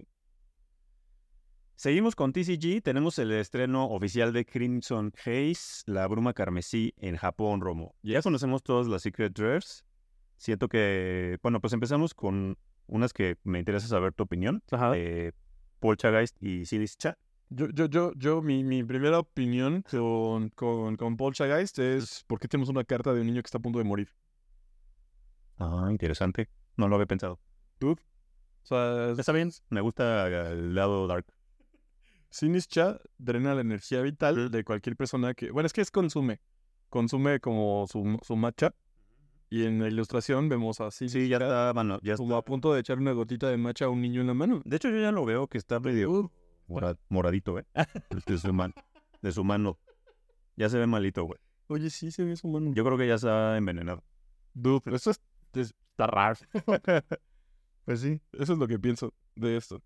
Seguimos con TCG. Tenemos el estreno oficial de Crimson Haze, la bruma carmesí en Japón, Romo. Ya conocemos todas las Secret Rares. Siento que... Bueno, pues empezamos con unas que me interesa saber tu opinión. Ajá. Poltergeist y Sinischa. Mi primera opinión con Poltergeist es ¿por qué tenemos una carta de un niño que está a punto de morir? Ah, interesante. No lo había pensado. Dude. O sea, Está bien. Me gusta el lado dark. Sinischa drena la energía vital de cualquier persona que... Bueno, es que consume. Consume como su matcha. Y en la ilustración vemos así. Sí, ya está, bueno, ya como está. a punto de echar una gotita de matcha a un niño en la mano. De hecho, yo ya lo veo que está medio moradito, de su mano. Ya se ve malito, güey. Oye, sí se ve su mano. Yo creo que ya está envenenado. Dude, eso está raro. Pues sí. Eso es lo que pienso de esto.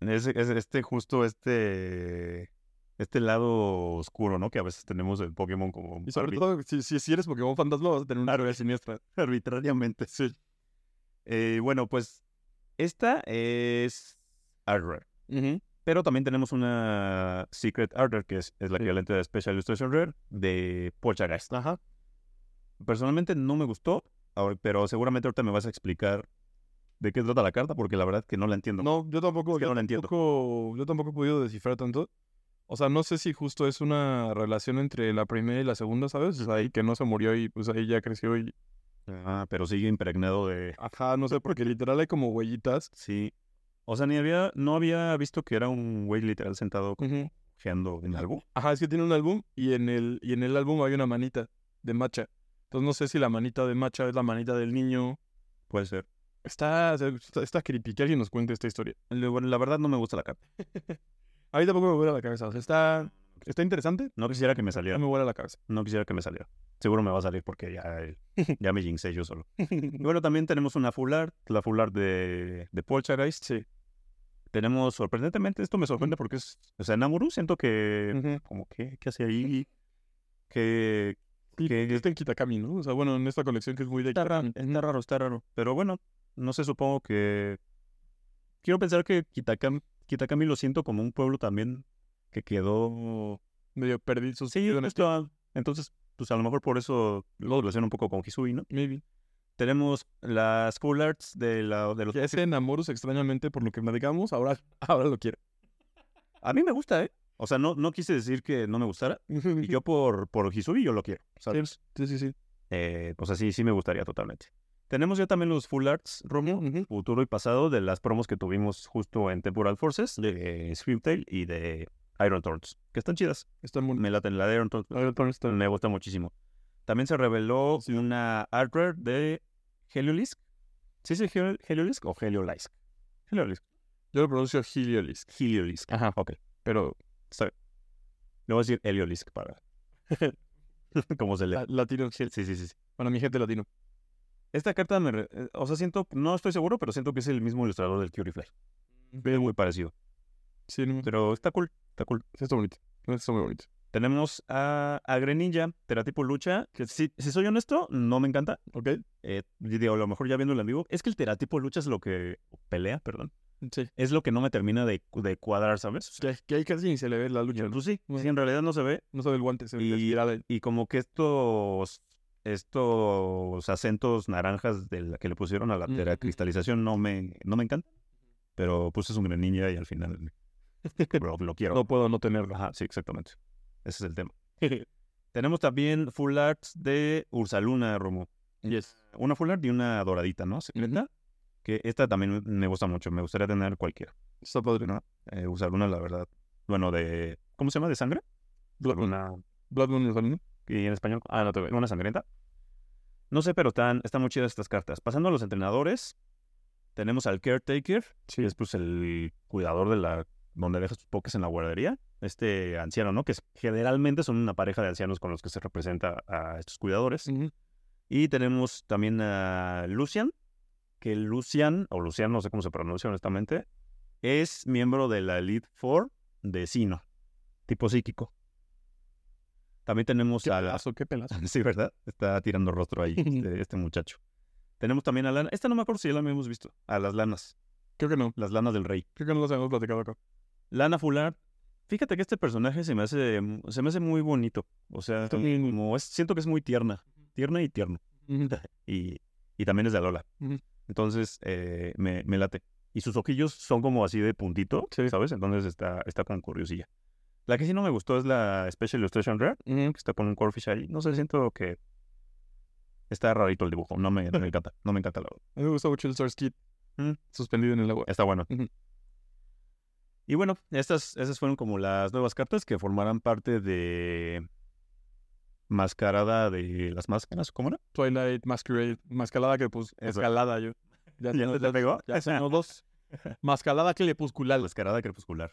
Este lado oscuro, ¿no? Que a veces tenemos en Pokémon como... Y sobre todo, si eres Pokémon fantasma, vas a tener una área siniestra. Arbitrariamente. Sí. Bueno, pues esta es Art Rare. Pero también tenemos una Secret Art Rare, que es la equivalente de Special Illustration Rare, de Poltergeist. Ajá. Personalmente no me gustó, pero seguramente ahorita me vas a explicar de qué trata la carta, porque la verdad que no la entiendo. No, yo tampoco, Es que no la entiendo. Yo tampoco he podido descifrar tanto. O sea, no sé si justo es una relación entre la primera y la segunda, ¿sabes? O sea, y que no se murió y pues ahí ya creció y... Ah, pero sigue impregnado de... Ajá, no sé, porque literal hay como huellitas. Sí. O sea, no había visto que era un güey literal sentado cojeando en algo. Ajá, es que tiene un álbum y en el álbum hay una manita de matcha. Entonces no sé si la manita de matcha es la manita del niño. Puede ser. Está creepy que alguien nos cuente esta historia. Bueno, la verdad no me gusta la carta. A mí tampoco me vuela la cabeza. O sea, está interesante. No quisiera que me saliera. No me vuela la cabeza. No quisiera que me saliera. Seguro me va a salir porque ya me jinxé yo solo. Y bueno, también tenemos una full art, la full art de Poltergeist. Sí. Tenemos, sorprendentemente, esto me sorprende porque o sea, Namuru siento que, como que, ¿qué hace ahí? Que está en Kitakami, ¿no? O sea, bueno, en esta colección que es muy de... Está raro. Pero bueno, no sé, supongo que... Quiero pensar que Kitakami lo siento como un pueblo también que quedó... medio perdido. Sí, justo. Entonces, pues a lo mejor por eso lo relaciono un poco con Hisui, ¿no? Maybe. Tenemos las full arts de los... Que ese Namorus, extrañamente, por lo que platicamos, ahora lo quiero. A mí me gusta, ¿eh? O sea, no quise decir que no me gustara. Y yo por Hisui yo lo quiero, ¿sabes? Sí. O sea, sí me gustaría totalmente. Tenemos ya también los full arts, Romo, futuro y pasado, de las promos que tuvimos justo en Temporal Forces, de Screamtail y de Iron Thorns, que están chidas. Me laten, la de Iron Thorns me gusta muchísimo. También se reveló una art rare de Heliolisk. ¿Sí es Heliolisk o Heliolisk? Heliolisk. Yo lo pronuncio Heliolisk. Heliolisk. Ajá. Ok. Pero Está bien. Le voy a decir Heliolisk para... ¿Cómo se lee? Latino. Sí. Bueno, mi gente latino. Esta carta o sea, siento... No estoy seguro, pero siento que es el mismo ilustrador del Curifly. Es muy parecido. Sí, no. Pero está cool. Está bonito. Está muy bonito. Tenemos a Greninja, teratipo lucha, que si soy honesto, no me encanta. Ok. Digo, a lo mejor ya viéndolo en vivo, es que el teratipo lucha es lo que... Pelea, perdón. Sí. Es lo que no me termina de cuadrar, ¿sabes? Que ahí casi ni se le ve la lucha. Pues sí, en realidad no se ve. No se ve el guante, se ve la estirada. Y como que estos acentos naranjas que le pusieron a la teracristalización no me encantan. Pero pues es un Greninja y al final lo quiero. No puedo no tenerlo. Ajá, sí, exactamente. Ese es el tema. Tenemos también full arts de Ursaluna, Romo. Yes. Una full art y una doradita, ¿no? ¿Secreta? Que esta también me gusta mucho. Me gustaría tener cualquiera. Está padre, ¿no? Ursaluna, la verdad. Bueno, de... ¿Cómo se llama? ¿De sangre? Bloodmoon Ursaluna. ¿Y en español? No te veo. ¿Una sangrienta? No sé, pero están muy chidas estas cartas. Pasando a los entrenadores, tenemos al Caretaker, que es pues el cuidador de donde dejas tus pokés en la guardería. Este anciano, ¿no? Que generalmente son una pareja de ancianos con los que se representa a estos cuidadores. Y tenemos también a Lucian, que Lucian, no sé cómo se pronuncia honestamente, es miembro de la Elite Four de Sinnoh, tipo psíquico. También tenemos ¿Qué pelazo? Sí, ¿verdad? Está tirando rostro ahí este muchacho. Tenemos también a Lana. Esta no me acuerdo si ya la habíamos visto. A las lanas. Creo que no. Las lanas del rey. Creo que no las habíamos platicado acá. Lana Fular. Fíjate que este personaje se me hace muy bonito. O sea, siento que es muy tierna. Tierna y tierno. Y también es de Alola. Entonces, me late. Y sus ojillos son como así de puntito, ¿sabes? Entonces está con curiosilla. La que sí no me gustó es la Special Illustration Rare, que está con un Corphish ahí. No sé, siento que está rarito el dibujo. No me encanta. No me encanta la verdad. A mí me gusta mucho el Source Kit suspendido en el agua. Está bueno. Y bueno, esas fueron como las nuevas cartas que formarán parte de Mascarada de las Máscaras. ¿Cómo era? Twilight Masquerade. Mascalada escalada yo. ¿Ya te pegó? Ya son dos. Mascalada crepuscular. Mascarada crepuscular.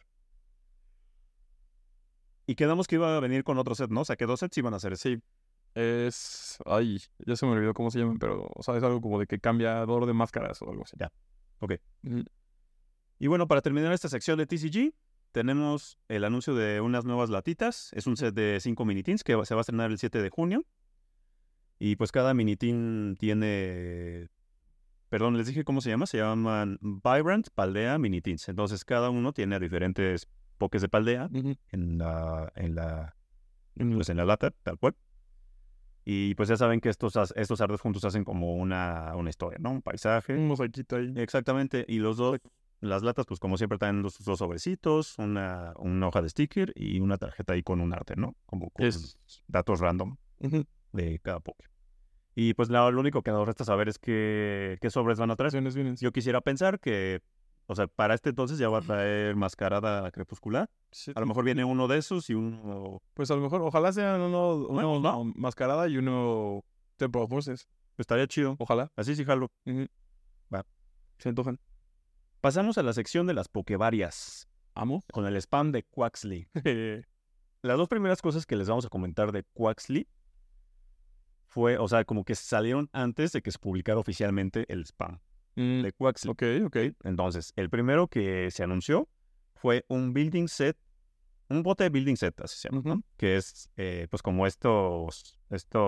Y quedamos que iba a venir con otro set, ¿no? O sea, que 2 sets iban a ser. Sí. Ay, ya se me olvidó cómo se llaman, pero, o sea, es algo como de que cambiador de máscaras o algo así. Ya. Ok. Y bueno, para terminar esta sección de TCG, tenemos el anuncio de unas nuevas latitas. Es un set de 5 mini-teens que se va a estrenar el 7 de junio. Y pues cada mini-teen tiene... Perdón, les dije cómo se llama. Se llaman Vibrant Paldea Mini-teens. Entonces cada uno tiene diferentes pokés de Paldea en la lata, tal cual. Y pues ya saben que estos artes juntos hacen como una historia, ¿no? Un paisaje. Un mosaiquito ahí. Exactamente. Y las latas, pues como siempre, traen dos sobrecitos, una hoja de sticker y una tarjeta ahí con un arte, ¿no? Como con datos random de cada poke. Y pues lo único que nos resta saber es qué sobres van a traer. Yo quisiera pensar que, o sea, para este entonces ya va a traer Mascarada Crepuscular. Sí. A lo mejor viene uno de esos y uno... Pues a lo mejor, ojalá sean uno Mascarada y uno Temporal Forces. Estaría chido. Ojalá. Así sí jalo. Va. Se antojan. Pasamos a la sección de las Pokevarias. Amo. Con el spam de Quaxly. Las dos primeras cosas que les vamos a comentar de Quaxly fue, o sea, como que salieron antes de que se publicara oficialmente el spam de Quaxly. Ok. Entonces, el primero que se anunció fue un building set, un bote de building set, así se llama, ¿no? Que es, pues, como estos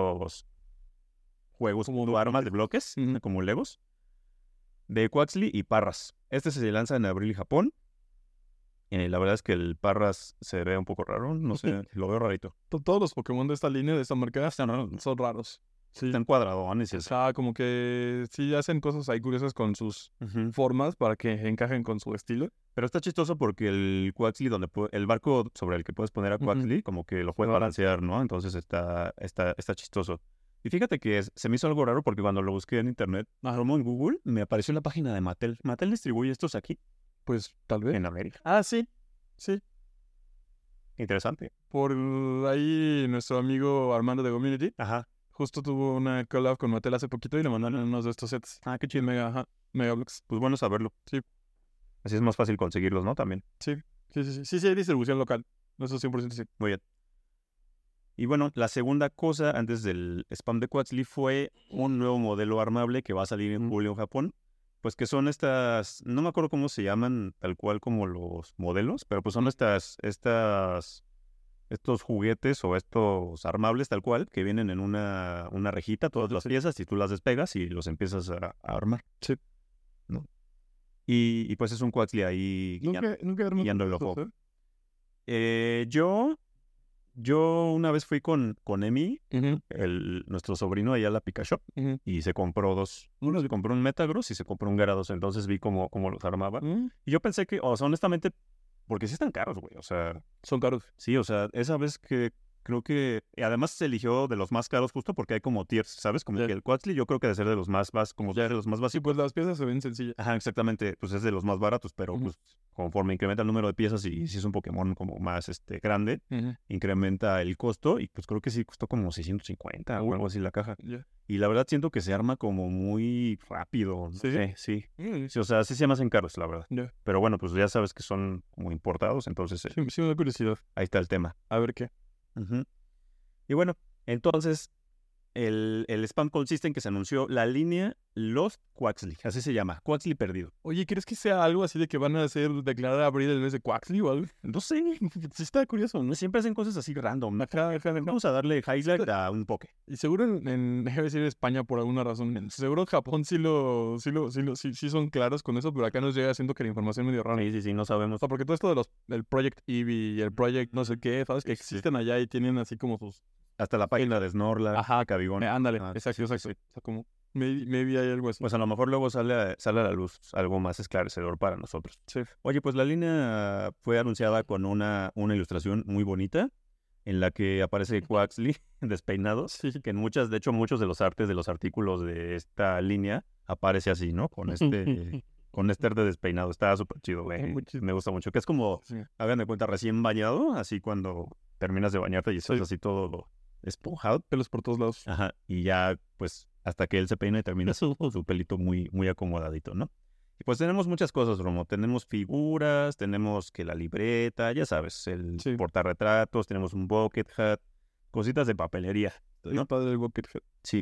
juegos como armas de bloques, como Legos, de Quaxly y Parras. Este se lanza en abril en Japón. La verdad es que el Parras se ve un poco raro, no sé, lo veo rarito. Todos los Pokémon de esta línea, de esta marca, son raros. Sí. Están cuadradones. O sea, como que sí hacen cosas ahí curiosas con sus formas para que encajen con su estilo. Pero está chistoso porque el Quaxly, el barco sobre el que puedes poner a Quaxly, como que lo puedes balancear, ¿no? Entonces está chistoso. Y fíjate que se me hizo algo raro porque cuando lo busqué en internet, como en Google, me apareció la página de Mattel. Mattel distribuye estos aquí. Pues tal vez. En América. Ah, sí. Sí. Interesante. Por ahí nuestro amigo Armando de Community. Ajá. Justo tuvo una collab con Mattel hace poquito y le mandaron unos de estos sets. Ah, qué chido. Mega Bloks. Pues bueno saberlo. Sí. Así es más fácil conseguirlos, ¿no? También. Sí, hay distribución local. Eso 100% sí. Muy bien. Y bueno, la segunda cosa antes del spam de Quaxly fue un nuevo modelo armable que va a salir en julio en Japón. Pues que son estas, no me acuerdo cómo se llaman tal cual como los modelos, pero pues son estos juguetes o estos armables tal cual que vienen en una rejita, todas las piezas, y tú las despegas y los empiezas a armar. Sí. ¿No? Y pues es un Quaxly ahí guiando el ojo. Yo una vez fui con Emi, nuestro sobrino, allá a la Pika Shop, y se compró dos. Uno se compró un Metagross y se compró un Gyarados, entonces vi cómo los armaba. Y yo pensé que, o sea, honestamente, porque sí están caros, güey, o sea... Son caros. Sí, o sea, esa vez que creo que... Y además se eligió de los más caros justo porque hay como tiers, ¿sabes? Como que el Quaxly yo creo que debe ser de los más de los más básicos. Sí, pues las piezas se ven sencillas. Ajá, exactamente, pues es de los más baratos, pero pues conforme incrementa el número de piezas y si es un Pokémon como más grande, incrementa el costo y pues creo que sí costó como 650 o algo así la caja. Y la verdad siento que se arma como muy rápido. Sí. O sea, sí se me hacen caros, la verdad. Pero bueno, pues ya sabes que son como importados, entonces... Sí, me da curiosidad. Ahí está el tema. A ver qué. Y bueno, entonces el spam consiste en que se anunció la línea Lost Quaxly, así se llama, Quaxly perdido. Oye, ¿crees que sea algo así de que van a declarar abrir el mes de Quaxly o algo? No sé, Sí está curioso, ¿no? Siempre hacen cosas así random. Vamos a darle highlight a un poke. Y seguro déjame decir España por alguna razón. Seguro en Japón sí son claros con eso, pero acá nos llega siendo que la información medio rara. Sí, no sabemos. O sea, porque todo esto del Project Eevee y el Project no sé qué, ¿sabes? Que existen allá y tienen así como sus... Hasta la página de Snorlax, Cabigón. Ándale, exacto. O sea, como maybe hay algo así. Pues a lo mejor luego sale a la luz algo más esclarecedor para nosotros. Sí. Oye, pues la línea fue anunciada con una ilustración muy bonita en la que aparece Quaxly despeinado, que en muchos de los artes de los artículos de esta línea aparece así, ¿no? Con de despeinado. Está súper chido, güey. Me gusta mucho. Que es como, hagan de cuenta, recién bañado, así cuando terminas de bañarte y estás así todo esponjado. Pelos por todos lados. Ajá. Y ya, pues, hasta que él se peina y termina su pelito muy, muy acomodadito, ¿no? Y pues tenemos muchas cosas, Romo. Tenemos figuras, tenemos que la libreta, ya sabes, el portarretratos, tenemos un bucket hat, cositas de papelería, ¿no? Padre el bucket hat. Sí.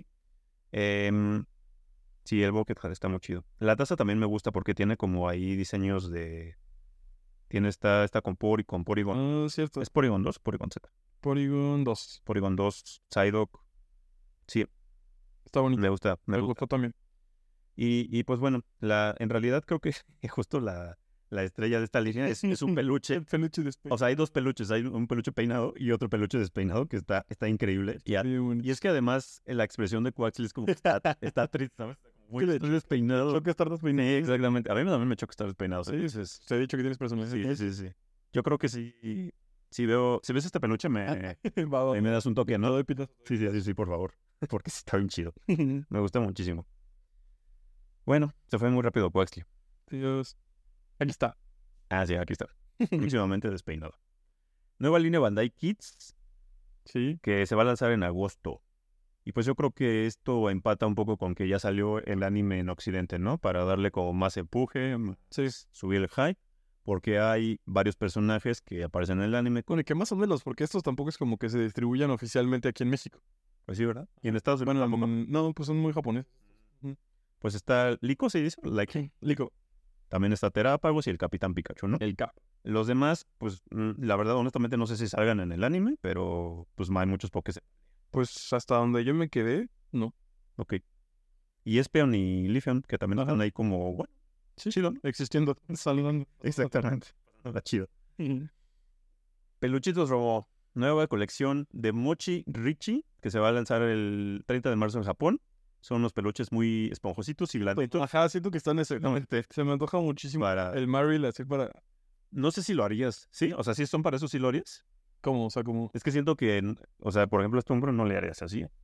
Sí, el bucket hat está muy chido. La taza también me gusta porque tiene como ahí diseños de... Tiene esta con Porygon. Cierto. ¿Es Porygon 2 o Porygon Z? Porygon 2. Porygon 2, Psyduck. Sí. Está bonito. Me gusta. Me gustó también. Y pues bueno, en realidad creo que justo la estrella de esta línea es un peluche. Peluche despeinado. O sea, hay dos peluches. Hay un peluche peinado y otro peluche despeinado que está increíble. Y es que además la expresión de Quaxly es como que está triste, ¿sabes? Muy despeinado. Choca estar despeinado. Sí, exactamente. A mí también me choca estar despeinado. ¿Sí? Te he dicho que tienes personalidad. Sí. Yo creo que sí. Si ves este peluche, me das un toque, ¿no? Sí, por favor. Porque sí está bien chido. Me gusta muchísimo. Bueno, se fue muy rápido Quaxly. Dios. Aquí está. Ah, sí, aquí está. Próximamente despeinado. Nueva línea Bandai Kids. Sí. Que se va a lanzar en agosto. Y pues yo creo que esto empata un poco con que ya salió el anime en Occidente, ¿no? Para darle como más empuje, subir el hype. Porque hay varios personajes que aparecen en el anime. Bueno, y que más o menos, porque estos tampoco es como que se distribuyan oficialmente aquí en México. Pues sí, ¿verdad? Y en Estados Unidos tampoco. No, pues son muy japoneses. Pues está Liko, ¿se dice? Liko. También está Terápagos y el Capitán Pikachu, ¿no? El Cap. Los demás, pues la verdad, honestamente, no sé si salgan en el anime, pero pues hay muchos pokés. Pues hasta donde yo me quedé, no. Ok. Y Espeon y Leafeon, que también están ahí como, bueno, chido, ¿no? Existiendo, saludando. Exactamente. Está chido. Peluchitos Robo. Nueva colección de Mochi Richie, que se va a lanzar el 30 de marzo en Japón. Son unos peluches muy esponjositos y blanditos. Ajá, siento que están exactamente. Se me antoja muchísimo el Marill así para... No sé si lo harías, ¿sí? O sea, si son para eso, ¿sí lo harías? ¿Cómo? O sea, ¿cómo? Es que siento que, o sea, por ejemplo, este hombro no le harías así.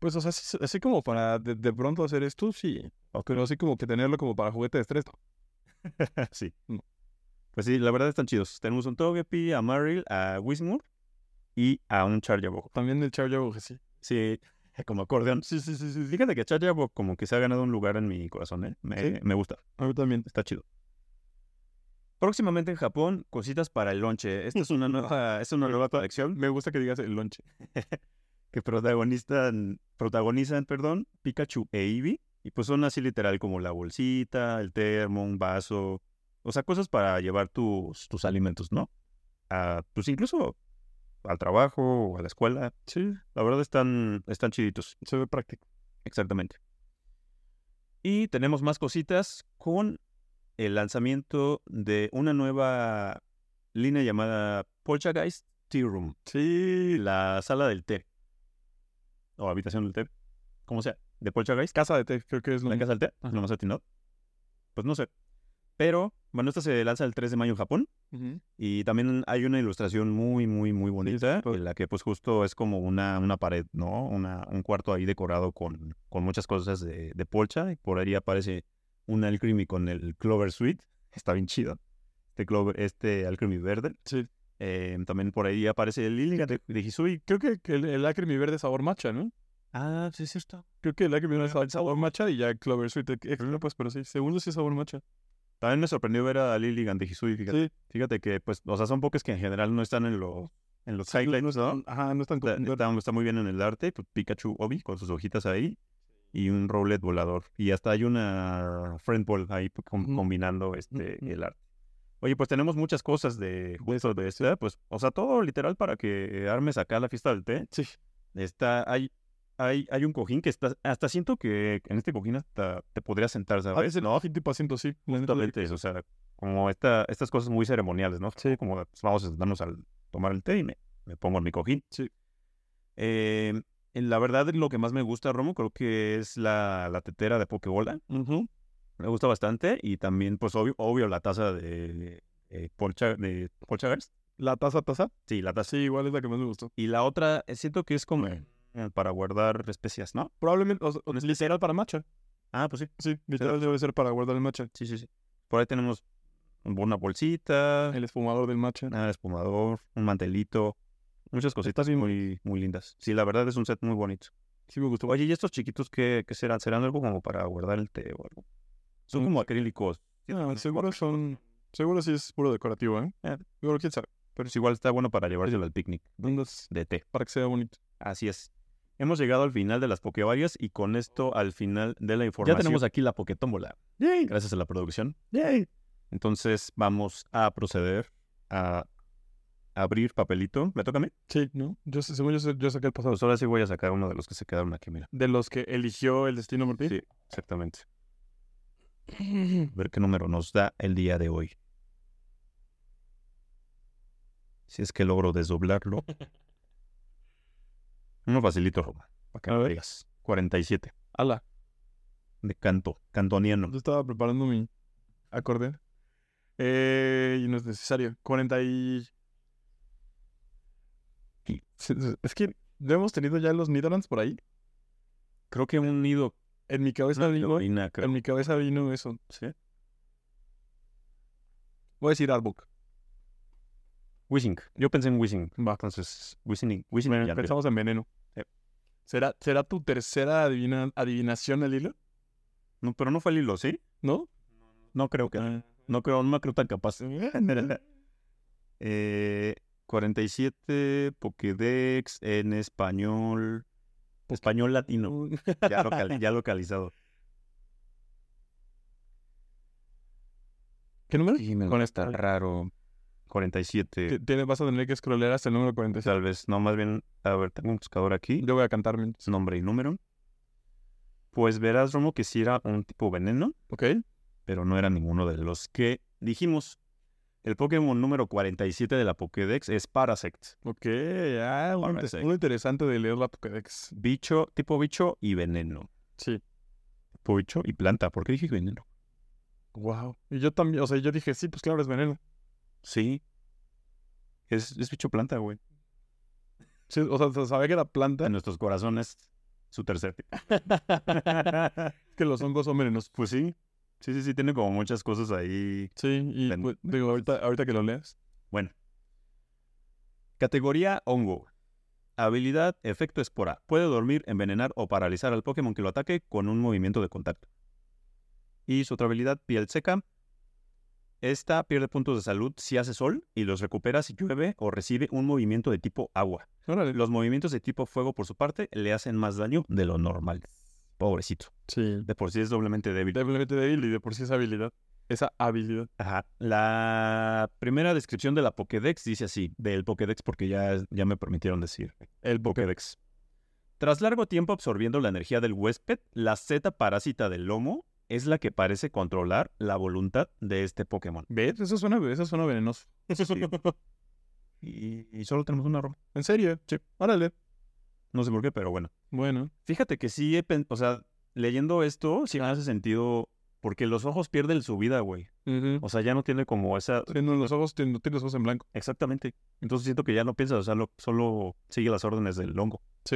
Pues, o sea, así como para de pronto hacer esto, sí. Pero así como que tenerlo como para juguete de estrés, ¿no? Sí. No. Pues sí, la verdad están chidos. Tenemos un Togepi, a Marill, a Whismur y a un Charjabug. También el Charjabug, sí. Sí, como acordeón. Sí. Fíjate que Charjabug como que se ha ganado un lugar en mi corazón, ¿eh? ¿Sí? Me gusta. A mí también. Está chido. Próximamente en Japón, cositas para el lonche. Esta es una nueva colección Me gusta que digas el lonche. que protagonizan, Pikachu e Eevee. Y pues son así literal como la bolsita, el termo, un vaso. O sea, cosas para llevar tus alimentos, ¿no? Pues incluso al trabajo o a la escuela. Sí, La verdad están chiditos. se ve práctico. Exactamente. Y tenemos más cositas con el lanzamiento de una nueva línea llamada Poltergeist Tea Room. Sí. La sala del té. O habitación del té. Como sea. De Poltergeist. Casa de té, creo que es lo La mismo. casa del té. Ajá. No más atinado. Pues no sé. Pero, bueno, esta se lanza el 3 de mayo en Japón. Ujú. Y también hay una ilustración muy bonita, pues. en la que pues justo es como una pared, ¿no? Un cuarto ahí decorado con muchas cosas de Polcha. Y por ahí aparece un Alcremie con el Clover Sweet. Está bien chido. Este Alcremie verde. Sí. También por ahí aparece el Liligan de Hisui. Creo que el Lacrimi verde es sabor matcha, ¿no? Ah, sí, es cierto. Creo que el Lacrimi verde es sabor matcha y ya Clover Sweet extra, pues, pero sí. Segundo sí es sabor matcha. También me sorprendió ver a Liligan de Hisui, fíjate. Sí. Fíjate que, pues, o sea, son pocas que en general no están en los highlights, ¿no? Ajá, no están Está muy bien en el arte. Pues, Pikachu Obi con sus hojitas ahí. Y un Rowlet volador. Y hasta hay una Friend Ball ahí combinando el arte. Oye, pues tenemos muchas cosas de esta. Pues, o sea, todo literal para que armes acá la fiesta del té. Sí. Hay un cojín que está... Hasta siento que en este cojín hasta te podrías sentar, ¿sabes? No, tipo asiento, sí. Justamente eso, o sea, como estas cosas muy ceremoniales, ¿no? Sí. Como pues, vamos a sentarnos al tomar el té y me pongo en mi cojín. Sí. La verdad, lo que más me gusta, Romo, creo que es la tetera de Pokébola. Me gusta bastante. Y también, pues, obvio la taza de Poltergeist. ¿La taza? Sí, la taza. Sí, igual es la que más me gustó. Y la otra, siento que es como para guardar especias, ¿no? Probablemente, literal para matcha. Ah, pues sí. Sí, literal debe ser para guardar el matcha. Sí. Por ahí tenemos una bolsita. El esfumador del matcha. El espumador, un mantelito. Muchas cositas muy lindas. Sí, la verdad es un set muy bonito. Sí me gustó. Oye, ¿y estos chiquitos qué serán? ¿Serán algo como para guardar el té o algo? Son como acrílicos. Seguro sí es puro decorativo, ¿eh? Seguro, quién sabe. Pero es igual está bueno para llevárselo al picnic de té. Para que sea bonito. Así es. Hemos llegado al final de las Pokevarias y con esto al final de la información. Ya tenemos aquí la Pokétómbola. ¡Yay! Gracias a la producción. ¡Yay! Entonces vamos a proceder a abrir papelito. ¿Me toca a mí? Sí, ¿no? Yo saqué el pasado. Pues ahora sí voy a sacar uno de los que se quedaron aquí, mira. ¿De los que eligió el destino Martín? Sí, exactamente. A ver qué número nos da el día de hoy. Si es que logro desdoblarlo. Uno facilito, Roma. Para que me digas. 47. Ala. De cantoniano. Yo estaba preparando mi acordeón. Y no es necesario. 40 y... Es que no hemos tenido ya los Nidorands por ahí. Creo que un nido. En mi cabeza vino. En mi cabeza vino eso. ¿Sí? Voy a decir Arbok. Wishing. Yo pensé en Wishing. Va. Entonces, Wishing. Bueno, pensamos en Veneno. ¿Será tu tercera adivinación al hilo? No, pero no fue el hilo, ¿sí? ¿No? No creo que. No me creo tan capaz. 47 Pokédex en español. Español latino. Ya localizado. ¿Qué número? Sí, con está raro. 47. Vas a tener que scrollear hasta el número 47. Tal vez. No, más bien. A ver, tengo un buscador aquí. Yo voy a cantar nombre y número. Pues verás, Romo, que sí era un tipo veneno. Ok. Pero no era ninguno de los que dijimos. El Pokémon número 47 de la Pokédex es Parasect. Ok, uno interesante de leer la Pokédex. Tipo bicho y veneno. Sí. Tipo bicho y planta. ¿Por qué dije veneno? Wow. Y yo también, o sea, yo dije, sí, pues claro, es veneno. Sí. Es bicho planta, güey. Sí, o sea, sabía que era planta. En nuestros corazones su tercer tipo. Que los hongos son venenosos. Pues sí. Sí, tiene como muchas cosas ahí. Sí, y pues, digo, ahorita que lo leas. Bueno. Categoría hongo. Habilidad, efecto espora. Puede dormir, envenenar o paralizar al Pokémon que lo ataque con un movimiento de contacto. Y su otra habilidad, piel seca. Esta pierde puntos de salud si hace sol y los recupera si llueve o recibe un movimiento de tipo agua. Órale. Los movimientos de tipo fuego, por su parte, le hacen más daño de lo normal. Pobrecito. Sí. De por sí es doblemente débil. Doblemente débil y de por sí esa habilidad. Ajá. La primera descripción de la Pokédex dice así, del Pokédex porque ya me permitieron decir. El Pokédex. Tras largo tiempo absorbiendo la energía del huésped, la zeta parásita del lomo es la que parece controlar la voluntad de este Pokémon. ¿Ves? Eso suena venenoso. Sí. Y solo tenemos una ROM. ¿En serio? Sí. Órale. No sé por qué, pero bueno. Bueno. Fíjate que sí, o sea, leyendo esto, sí me hace sentido porque los ojos pierden su vida, güey. O sea, ya no tiene como esa... Sí, no, los ojos, no tiene los ojos en blanco. Exactamente. Entonces siento que ya no piensa, o sea, solo sigue las órdenes del hongo. Sí.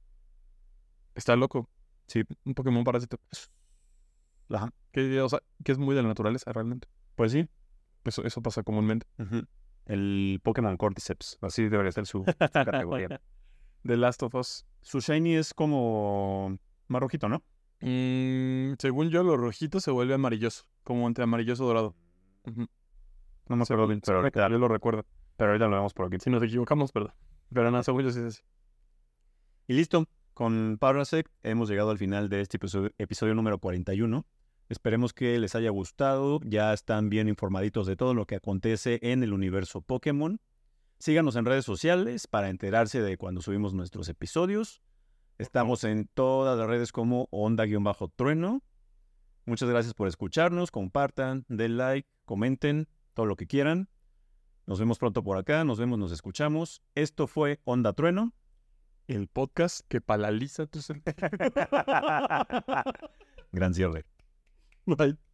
Está loco. Sí. Un Pokémon parásito. Ajá. Que es muy de la naturaleza, realmente. Pues sí. Eso pasa comúnmente. El Pokémon Cordyceps. Así debería ser su categoría. The Last of Us. Su shiny es como más rojito, ¿no? Según yo, lo rojito se vuelve amarilloso. Como entre amarilloso dorado. No me acuerdo bien, pero ahorita, yo lo recuerdo. Pero ahorita lo vemos por aquí. Si nos equivocamos, perdón. Pero nada, según yo sí es así. Y listo. Con Parasect hemos llegado al final de este episodio número 41. Esperemos que les haya gustado. Ya están bien informaditos de todo lo que acontece en el universo Pokémon. Síganos en redes sociales para enterarse de cuando subimos nuestros episodios. Estamos en todas las redes como Onda-Trueno. Muchas gracias por escucharnos. Compartan, den like, comenten, todo lo que quieran. Nos vemos pronto por acá. Nos escuchamos. Esto fue Onda Trueno. El podcast que paraliza tu sentido. Gran cierre. Bye.